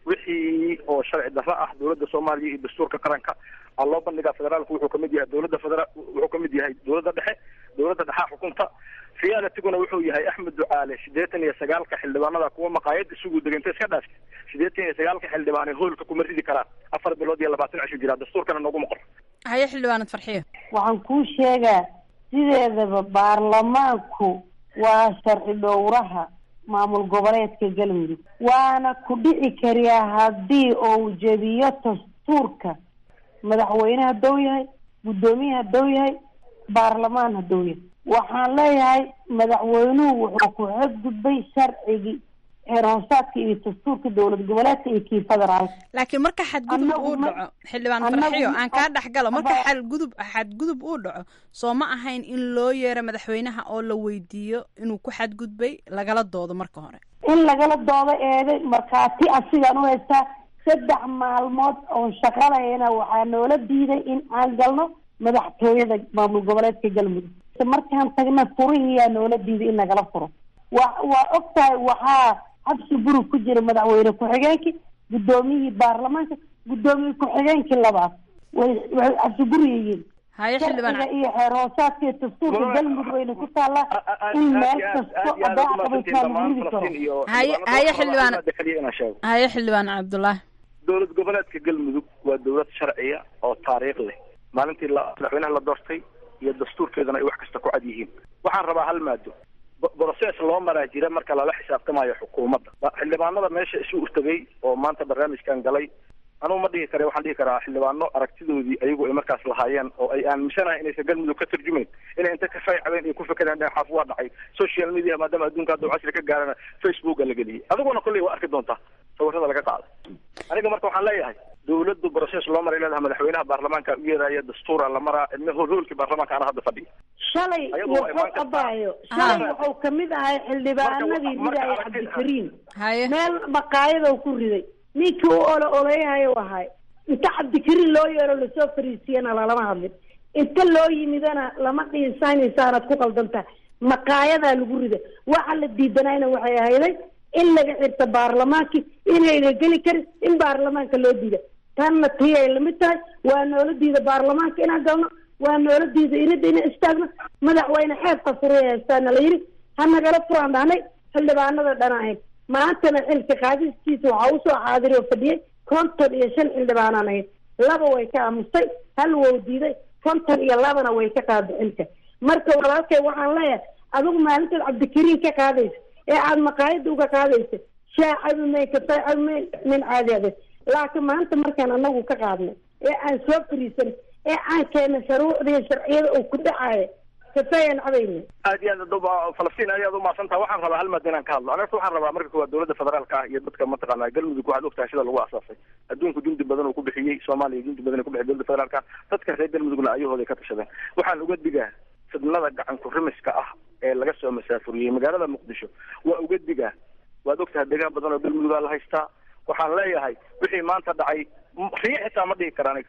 wixii oo sharci darro ah dowladda soomaaliya iyo dastuurka qaranka aa loo bandhigaa. federaalku wuxuu kamid yahay dowladda federaal wuxuu kamid yahay dowladda dhexe, dowladda dhexaa xukunta. realitiguna wuxuu yahay Axmed Ducaale siddeetan iyo sagaalka xildhibaanada kuwa maqaayad isugu degantay iska dhaaf siddeetan iyo sagaalka xildhibaan ee hoolka kuma ridi karaan afar bilood iyo labaatan cisho jira dastuurkana noogu maqor. haye xildhibaanad farxiyo waxaan kuu sheegaa sideedaba baarlamaanku waa sharci dhowraha maamul goboleedka galmudug waana ku dhici kariyaa haddii uu jebiyo dastuurka madaxweyne hadduu yahay guddoomiye hadduu yahay baarlamaan hadduu yahay. waxaan leeyahay madaxweynuhu wuxuu ku xadgudbay sharcigii xeerhoosaadka iyo dastuurka dowlad goboleedka iyo kii federaalka. laakiin marka xadgudub uu dhaco xildhibaan farxiyo aan kaa dhex galo marka xadgudub xadgudub uu dhaco soo ma ahayn in loo yeero madaxweynaha oo la weydiiyo inuu ku xadgudbay lagala doodo marka hore in lagala doodo eeday markhaati asigaan u haystaa saddex maalmood oon shaqalayna waxaa noola diiday in aan galno madaxtooyada maamul goboleedka galmudug. markaan tagna furihiyaa noola diiday in nagala furo. wa waa og tahay waxaa xabsi guri ku jira madaxweyne ku-xigeenkii guddoomiyihii baarlamaanka guddoomiye ku-xigeenkii labaad way waxay xabsi guri yihiin. haye xildhibaan iyo xeer hoosaadka iyo dastuurka galmudug wayna ku taallaa in meel kasto adaacaqabaysaa lagu ridi karo. haye haye xildhibaan haye xildhibaan cabdullaahi dowlad goboleedka galmudug waa dowlad sharciya oo taariikh leh. maalintii la madaxweynaha la doortay iyo dastuurkeedana ay wax kasta ku cad yihiin. waxaan rabaa hal maado broces loo maraa jira marka lala xisaabtamayo xukuumadda. xildhibaanada meesha isu urtagay oo maanta barnaamijkan galay anugu ma dhihi kare waxaan dhihi karaa xildhibaano aragtidoodii ayagu ay markaas lahaayeen oo ay aaminsanahay inaysan galmudug ka tarjumayn inay inta ka faycabeen iyo ku fekereen dhan xaaf waa dhacay social media maadaama adduunka hadda casri ka gaarana facebooka la geliyay. adiguna kolley waa arki doontaa sawirada laga qaado. aniga marka waxaan leeyahay dowladdu broces loo maray leedahay madaxweynaha baarlamaanka u yeeraya dastuura la maraa idna hoolhoolkii baarlamaanka ana hadda fadhiya shalay wuxuu qabaayo shalay wuxuu kamid ahay xildhibaanadii ridaaya cabdikariim meel maqaayadou ku riday ninkii u olo oleeyahayo ahay inta cabdikariim loo yeero lasoo fariisiyana lalama hadlin inta loo yimidana lama qiinsaynaysaanad ku qaldantaa maqaayadaa lagu rida waxa la diidanayna waxay ahayday in laga xirta baarlamaankii inayna geli karin in baarlamaanka loo diida tanna tii ay lamid tahay waa noola diida baarlamaanka inaan galno waa noola diida inada ina istaagno madaxweyne xeebka furaya haystaana la yidhi ha nagala furaan dhahnay xildhibaanada dhan ahayd maantana xilka qaadistiisa waxaa usoo xaadiri oo fadhiyay konton iyo shan xildhibaanaan ahayd laba way ka aamustay hal wow diiday konton iyo labana way ka qaada xilka. marka walaalkay waxaan leeyahay adigu maalintaad cabdikariim ka qaadaysa ee aada maqaayada uga qaadaysa shaacabi may kafaycabi may min caadi aday laakiin maanta markaan anagu ka qaadnay ee aan soo fariisan ee aan keena shuruucdiiyo sharciyada uu ku dhacayo kafayaan cabayna. aad iyo aad falastiin aad u maasantaha. waxaan rabaa hal maada inaan ka hadlo. aniga waxaan rabaa marka kuwaad dowladda federaalka ah iyo dadka mataqaanaa galmudug waxaad ogtahay sida lagu asaasay adduunku jundi badan uu ku bixiyey soomaaliya jundi badan ku bixiyay dowladda federaalka dadka reer galmudugna ayahooday ka tashadeen. waxaan uga digaa fidnada gacan ku rimiska ah ee laga soo masaafuriyey magaalada muqdisho waa uga digaa. waad ogtahay deegaan badan oo galmudugaa la haystaa. waxaan leeyahay wixii maanta dhacay riyo xitaa ma dhihi karaan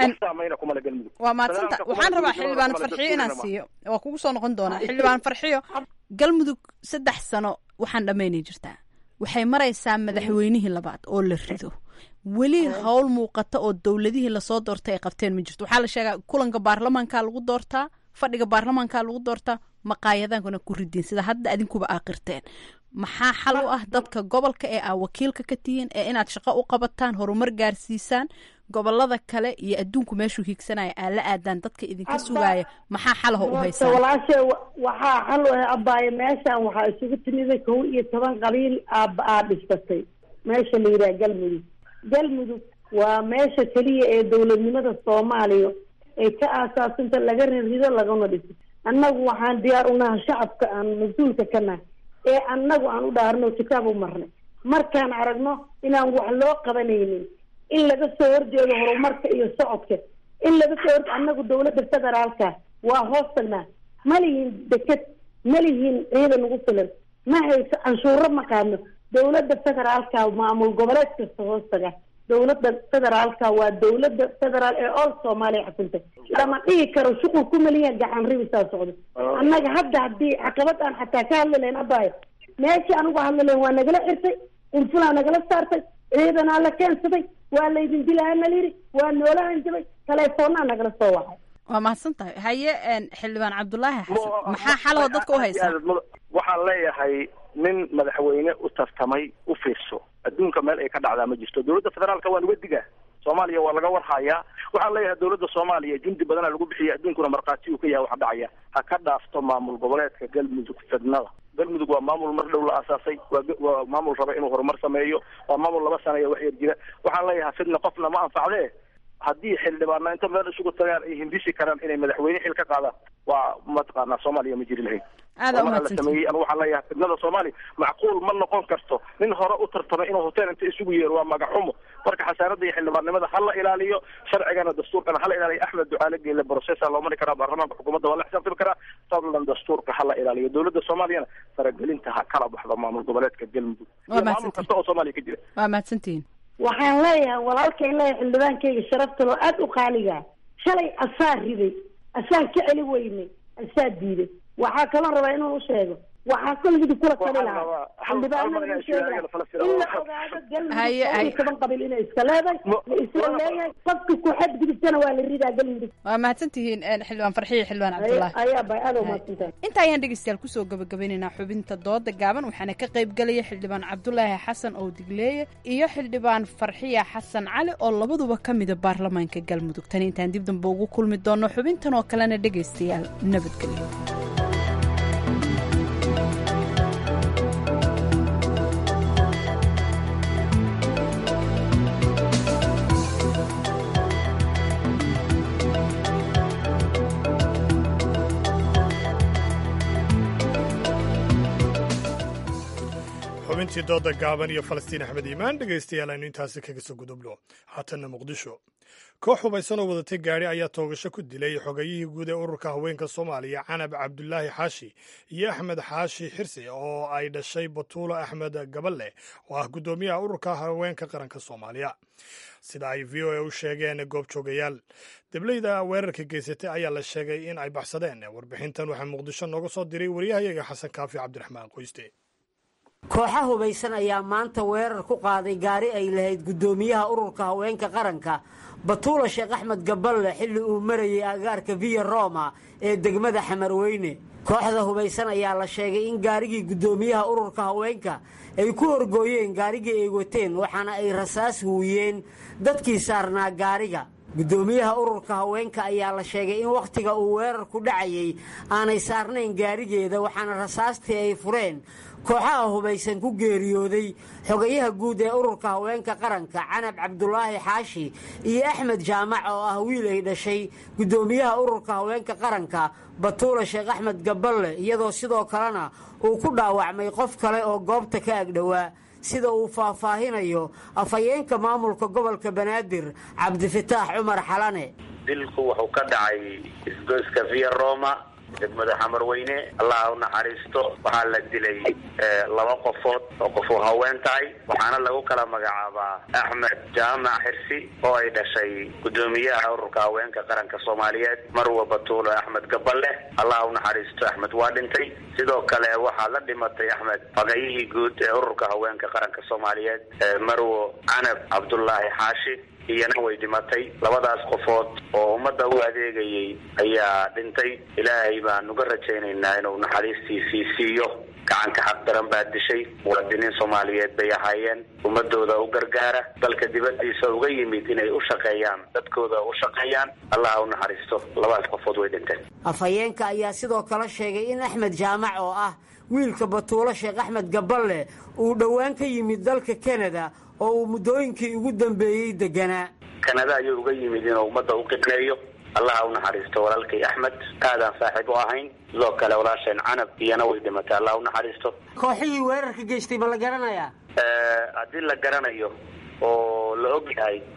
waa maadsanta waxaan rabaa xildhibaan farxiyo inaan siiyo waa kugu soo noqon doonaa xildhibaan farxiyo. galmudug saddex sano waxaan dhammaynay jirtaa waxay maraysaa madaxweynihii labaad oo la rido weli howl muuqata oo dowladihii lasoo doortay ay qabteen ma jirto. waxaa la sheegaa kulanka baarlamaanka lagu doortaa fadhiga baarlamaanka lagu doortaa maqaayadaankuna ku ridiin sida hadda adinkuba aaqirteen. maxaa xal u ah dadka gobolka ee aa wakiilka ka tihiin ee inaad shaqo u qabataan horumar gaarsiisaan gobolada kale iyo adduunku meeshuu hiigsanaya aa la aadaan dadka idinka sugaaya maxaa xalaho u haysaan? walaashe waxaa xal u ah abaaye meeshaan waxaa isugu timiday kow iyo toban qabiil aaba aa dhisatay meesha la yidhaha galmudug. galmudug waa meesha keliya ee dowladnimada soomaaliya ay ka aasaasinta laga rirido lagana dhiso. annagu waxaan diyaar unaha shacabka aan mas-uulka ka nahay ee annagu aan u dhaarno kitaab u marnay markaan aragno inaan wax loo qabanaynin in laga soo horjeedo horumarka iyo socodka in laga soo hor annagu dowladda federaalka waa hoos tagnaa ma lihiin deked ma lihiin ciidan ugu filan ma hayso canshuuro ma qaadno. dowladda federaalka maamul goboleed kasta hoos taga. dowladda federaalka waa dowladda federaal ee all soomaaliya xukuntay lama dhihi karo shuqul ku maliya gacan ribisaa socdo. annaga hadda haddii caqabad aan xataa ka hadli lahayn abaayo meeshii anugu hadli lahayn waa nagala xirtay qunfulaa nagala saartay ciidanaa la keensaday waa laydin dilaana layidhi waa noolahan jabay telefoonnaa nagala soo wacay waa mahadsan tahay haye xildhibaan cabdulaahi xasan maxaa xaloo dadka u haysaa waxaan leeyahay nin madaxweyne u tartamay u fiirso adduunka meel ay ka dhacdaa ma jirto dowladda federaalka waa laga digaa soomaaliya waa laga warhayaa waxaan leeyahay dowladda soomaaliya jundi badana lagu bixiya adduunkuna markhaati uu ka yahay wax dhacaya ha ka dhaafto maamul goboleedka galmudug fidnada galmudug waa maamul mar dhow la aasaasay waa waa maamul raba inuu horumar sameeyo waa maamul laba sana iyo wax yar jira waxaan leeyahay fidna qofna ma anfacdee haddii xildhibaana inta meel isugu tagaan ay hindisi karaan inay madaxweyne xil ka qaadaan waa mataqaanaa soomaaliya ma jiri lahayn aada umahadsanti sameeyey anu waxaan leeyahay fidnada soomaaliya macquul ma noqon karto nin hore u tartamay inuu hotel inta isugu yeero waa magaxumo marka xasaanada iyo xildhibaannimada hala ilaaliyo sharcigana dastuurkana hala ilaaliyo axmed ducaale geele processa loo mari karaa baarlamaanka xukuumadda waa la xisaabtami karaa fadlan dastuurka hala ilaaliyo dowladda soomaaliyana faragelinta ha kala baxdo maamul goboleedka galmudug iyo maamul kasta oo soomaaliya ka jira waa mahadsantihiin waxaan leeyahay walaalkay leeyahay xildhibaankayga sharafta loo aada u qaaligaa shalay asaa riday asaan ka celi weynay asaa diiday waxaa kaloo rabaa inuu u sheego waxaa kolgidi kula tali lahaa xildhibaanada sheega in la ogaado galmudug toban qabiil inay iska leedahay la isla leeyahay qofka ku xadgudubtana waa la ridaa galmudug waa mahadsantihiin xildhibaan farxiyo xildhibaan cabdullaahi ayaa bay aada u mahadsantahay inta ayaan dhegeystayaal kusoo gabagabaynaynaa xubinta dooda gaaban waxaana ka qayb galaya xildhibaan cabdulaahi xasan oo digleeye iyo xildhibaan farxiya xasan cali oo labaduba ka mida baarlamaanka galmudug tani intaan dib dambe ugu kulmi doono xubintan oo kalena dhegeystayaal nabadgelyo xubintii dooda gaaban iyo falastiin axmed iimaan dhegaystayaal aynu intaasi kaga soo gudubno haatanna muqdisho koox hubaysan oo wadatay gaadhi ayaa toogasho ku dilay xogayihii guud ee ururka haweenka soomaaliya canab cabdulaahi xaashi iyo axmed xaashi xirsi oo ay dhashay batuulo axmed gaballe oo ah guddoomiyaha ururka haweenka qaranka soomaaliya sida ay v o a u sheegeen goobjoogayaal dableyda weerarka geysatay ayaa la sheegay in ay baxsadeen warbixintan waxaa muqdisho nooga soo diray wariyahayaga xasan kaafi cabdiraxmaan qoyste kooxa hubaysan ayaa maanta weerar ku qaaday gaari ay lahayd guddoomiyaha ururka haweenka qaranka batuula sheekh axmed gaballe xilli uu marayay agaarka viya roma ee degmada xamarweyne kooxda hubaysan ayaa la sheegay in gaarigii guddoomiyaha ururka haweenka ay ku horgooyeen gaarigii ay wateen waxaana ay rasaas huuyeen dadkii saarnaa gaariga guddoomiyaha ururka haweenka ayaa la sheegay in wakhtiga uu weerarku dhacayay aanay saarnayn gaarigeeda waxaana rasaastii ay fureen kooxaha hubaysan ku geeriyooday xogayaha guud ee ururka haweenka qaranka canab cabdulaahi xaashi iyo axmed jaamac oo ah wiil ay dhashay guddoomiyaha ururka haweenka qaranka batuula sheekh axmed gaballe iyadoo sidoo kalena uu ku dhaawacmay qof kale oo goobta ka agdhowaa sida uu faahfaahinayo afhayeenka maamulka gobolka banaadir cabdifataax cumar xalane dilku wuxuu ka dhacay isgoyska viya roma degmada xamarweyne allah u naxariisto waxaa la dilay laba qofood oo qofu haween tahay waxaana lagu kala magacaabaa axmed jaamac xirsi oo ay dhashay guddoomiyaha ururka haweenka qaranka soomaaliyeed marwa batuulo axmed gaballe allah u naxariisto axmed waa dhintay sidoo kale waxaa la dhimatay axmed xogayihii guud ee ururka haweenka qaranka soomaaliyeed marwo canab cabdulaahi xaashi iyana way dhimatay labadaas qofood oo ummadda u adeegayay ayaa dhintay ilaahay baan uga rajaynaynaa inuu naxariistiisii siiyo gacanka xaq daran baa dishay muwaadiniin soomaaliyeed bay ahaayeen ummadooda u gargaara dalka dibadiisa uga yimid inay u shaqeeyaan dadkooda u shaqeeyaan allah u naxariisto labadaas qofood way dhinteen afhayeenka ayaa sidoo kale sheegay in axmed jaamac oo ah wiilka batuulo sheekh axmed gaballe uu dhowaan ka yimid dalka kanada oo uu muddooyinkii ugu dambeeyey deganaa kanada ayuu uga yimid inuu ummadda u qidmeeyo allaha u naxariisto walaalkay axmed aadaan saaxiib u ahayn sidoo kale walaasheen canab iyana way dhimatay allah u naxariisto kooxihii weerarka geystay ma la garanayaa haddii la garanayo oo la og yahay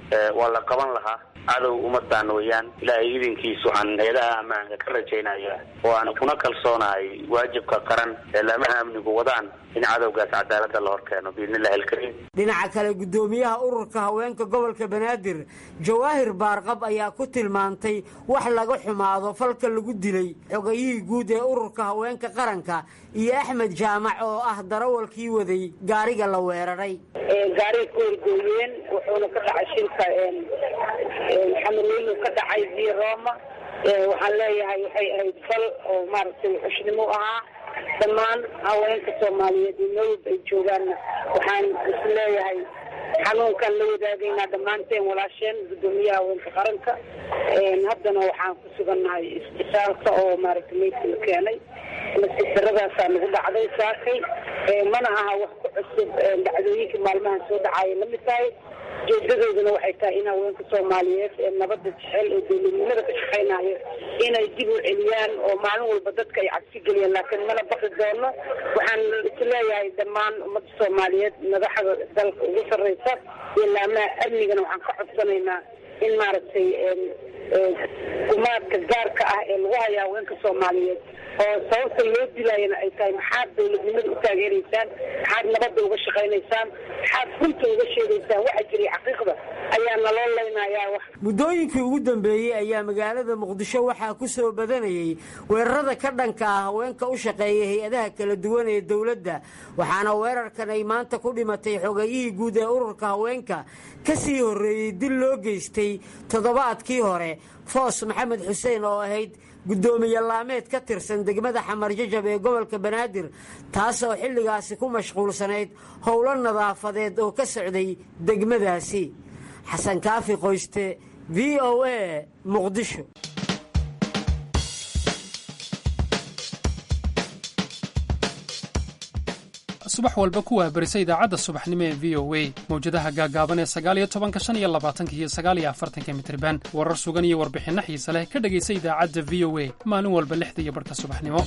waa la qaban lahaa cadow ummadaan weeyaan ilaahay idinkiis waxaan hay-adaha ammaanka ka rajaynayaa oo aan kuna kalsoonahay waajibka qaran ee laamaha amnigu wadaan in cadowgaas cadaaladda la horkeeno biidnillahi alkariim. dhinaca kale guddoomiyaha ururka haweenka gobolka banaadir jawaahir baarqab ayaa ku tilmaantay wax laga xumaado falka lagu dilay xogayihii guud ee ururka haweenka qaranka iyo axmed jaamac oo ah darawalkii waday gaariga la weeraray. gaariga ku horgooyeen wuxuuna ka dhacay shilka xamarweynu ka dhacay via roma. waxaan leeyahay waxay ahayd fal oo maaragtay xushnimo ahaa dhammaan haweenka soomaaliyeed iyo meel walba ay joogaanna waxaan is leeyahay xanuunkan la wadaagaynaa dhammaanteen walaasheen guddoomiyaha haweenka qaranka. haddana waxaan ku sugannahay isbitaalka oo maaragtay meydka la keenay nasiibdaradaasaa nagu dhacday saakay mana aha wax ku cusub dhacdooyinkii maalmahan soo dhacaya la mid tahay. ujeedadooduna waxay tahay in haweenka soomaaliyeed ee nabadda jecel ee dowladnimada ka shaqaynayo inay dib u celiyaan oo maalin walba dadka ay cabsi geliyaan laakiin mana baqi doono. waxaan isleeyahay dhammaan ummadda soomaaliyeed madaxda dalka ugu sarreysa iyo laamaha amnigana waxaan ka codsanaynaa in maaragtay gumaadka gaarka ah ee lagu haya haweenka soomaaliyeed oo sababta loo dilayana ay tahay maxaad dowladnimada u taageeraysaan, maxaad nabadda uga shaqaynaysaan, maxaad runta uga sheegaysaan. waxa jiray xaqiiqda ayaa naloo leynayaa. wax muddooyinkii ugu dambeeyey ayaa magaalada muqdisho waxaa ku soo badanayay weerarada ka dhanka ah haweenka u shaqeeya hay-adaha kala duwan ee dowladda waxaana weerarkan ay maanta ku dhimatay xogayihii guud ee ururka haweenka ka sii horreeyey dil loo geystay toddobaadkii hore foos maxamed xuseen oo ahayd guddoomiye laameed ka tirsan degmada xamar jajab ee gobolka banaadir taasoo xilligaasi ku mashquulsanayd howlo nadaafadeed oo ka socday degmadaasi. xasan kaafi qoyste v o a muqdisho. subax walba ku waabarisa idaacadda subaxnimo ee v o a mawjadaha gaagaaban ee sagaal iyo tobanka shan iyo labaatanka iyo sagaal iyo afartanka mitirban warar sugan iyo warbixinno xiise leh ka dhegaysa idaacadda v o a maalin walba lixda iyo barhka subaxnimo.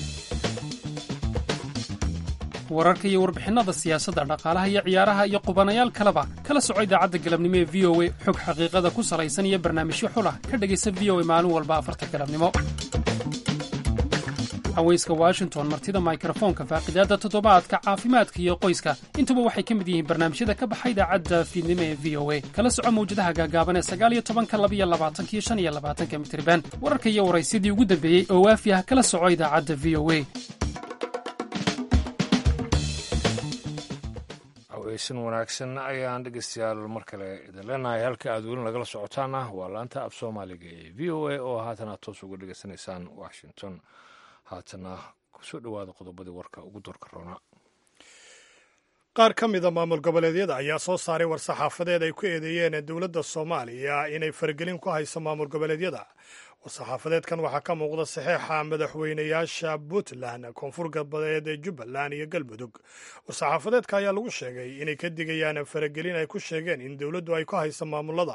wararka iyo warbixinnada siyaasadda dhaqaalaha iyo ciyaaraha iyo qubanayaal kaleba kala soco idaacadda galabnimo ee v o a xog xaqiiqada ku salaysan iyo barnaamijyo xulah ka dhegaysa v o a maalin walba afarta galabnimo. haweyska washington martida mikrofoonka faaqidaadda toddobaadka caafimaadka iyo qoyska intuba waxay ka mid yihiin barnaamijyada ka baxa idaacadda fiidnimo ee v o a kala soco mawjadaha gaagaaban ee sagaal iyo tobanka laba iyo labaatanka iyo shan iyo labaatanka mitirban wararka iyo waraysyadii ugu dambeeyey oo waafi ah kala soco idaacadda v o a. haweysan wanaagsan ayaan dhegeystayaal mar kale idin leenahay halka aad weli nagala socotaana waa laanta af soomaaliga ee v o a oo haatana toos uga dhegeysanaysaan washington. haatana kusoo dhowaada qodobadii warka ugu doorka roona. qaar ka mida maamul goboleedyada ayaa soo saaray war-saxaafadeed ay ku eedeeyeen dowladda soomaaliya inay faragelin ku hayso maamul goboleedyada. war-saxaafadeedkan waxaa ka muuqda saxeixa madaxweynayaasha puntland, koonfur galbeed ee jubbaland iyo galmudug. war-saxaafadeedka ayaa lagu sheegay inay ka digayaan faragelin ay ku sheegeen in dowladdu ay ku hayso maamulada.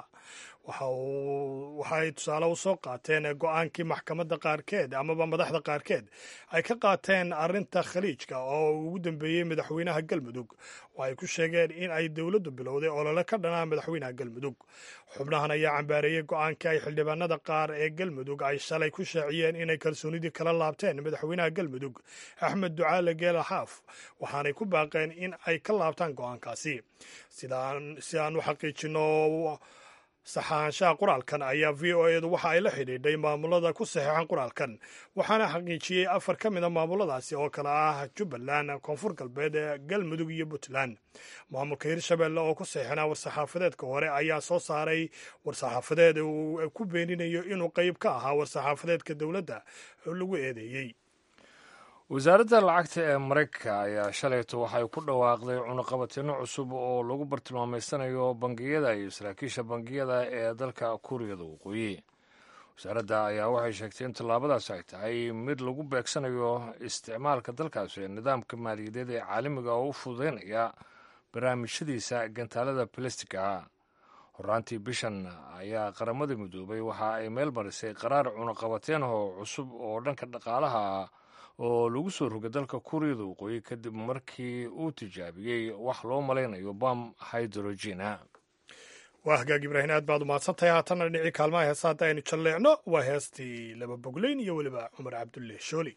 waxa ay tusaale u soo qaateen go-aankii maxkamadda qaarkeed amaba madaxda qaarkeed ay ka qaateen arrinta khaliijka oo ugu dambeeyey madaxweynaha galmudug oo ay ku sheegeen in ay dowladdu bilowday olole ka dhanaa madaxweynaha galmudug. xubnahan ayaa cambaareeyey go-aankii ay xildhibaanada qaar ee galmudug ay shalay ku shaaciyeen inay kalsoonidii kala laabteen madaxweynaha galmudug axmed ducaale geela xaaf waxaanay ku baaqeen in ay ka laabtaan go-aankaasi. si aan u xaqiijino saxaanshaha qoraalkan ayaa v o edu waxa ay la xidhiidhay maamulada ku saxeexan qoraalkan waxaana xaqiijiyey afar ka mida maamuladaasi oo kale ah jubbaland, koonfur galbeed, galmudug iyo puntland. maamulka hirshabelle oo ku saxeexnaa war-saxaafadeedka hore ayaa soo saaray war-saxaafadeed uu ku beeninayo inuu qayb ka ahaa war-saxaafadeedka dowladda oo lagu eedeeyey. wasaaradda lacagta ee maraykanka ayaa shalayto waxay ku dhawaaqday cunuqabateeno cusub oo lagu bartilmaameysanayo bangiyada iyo saraakiisha bangiyada ee dalka kuuriyada waqooyi. wasaaradda ayaa waxay sheegtay in tallaabadaas ay tahay mid lagu beegsanayo isticmaalka dalkaasi ee nidaamka maaliyadeed ee caalamiga oo u fududeynaya barnaamijyadiisa gantaalada balastiga. horaantii bishan ayaa qaramada midoobay waxa ay meel marisay qaraar cunuqabateenho cusub oo dhanka dhaqaalaha oo lagu soo rogay dalka kuuriyada waqooyi kadib markii uu tijaabiyey wax loo malaynayo bam hydrogena. waa hagaag ibraahim aad baad u mahadsantahay. haatanna dhinacii kaalmaha heesa hadda aynu jalleecno waa heestii laba bogleyn iyo weliba cumar cabdulle shooli.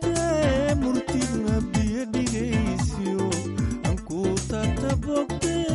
Book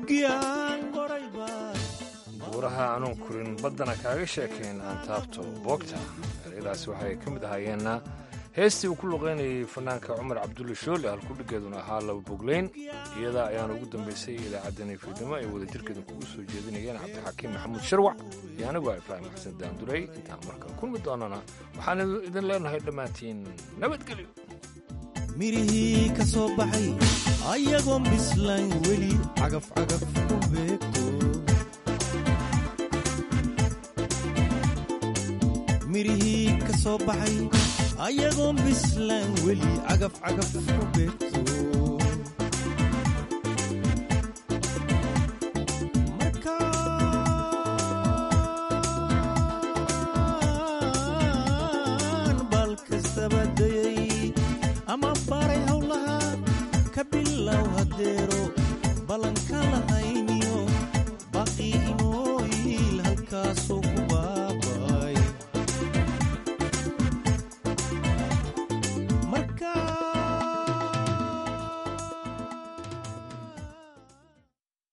bugyaan qorayba buuraha anuun kurin baddana kaaga sheekayn aan taabto boogta ereyadaas waxay ka mid ahaayeenna heestii uu ku luqaynayay fanaanka cumar cabdulle shoole halkudhigeeduna ahaa laba bogleyn iyada ayaana ugu dambaysay idaacaddani fiidnimo ay wadajirkeedan kugu soo jeedinayeen cabdixakiim maxamuud sharwac iyo anigu ah ibraahim xasan daandurey intaan markale kulmi doonana waxaan idin leenahay dhammaantiin nabadgelyo mirihii ka soo baxay ayagoon bislayn weli cagaf cagaf ku beegto mirihii ka soo baxay ayagoon bislaan weli cagaf cagaf ku beegto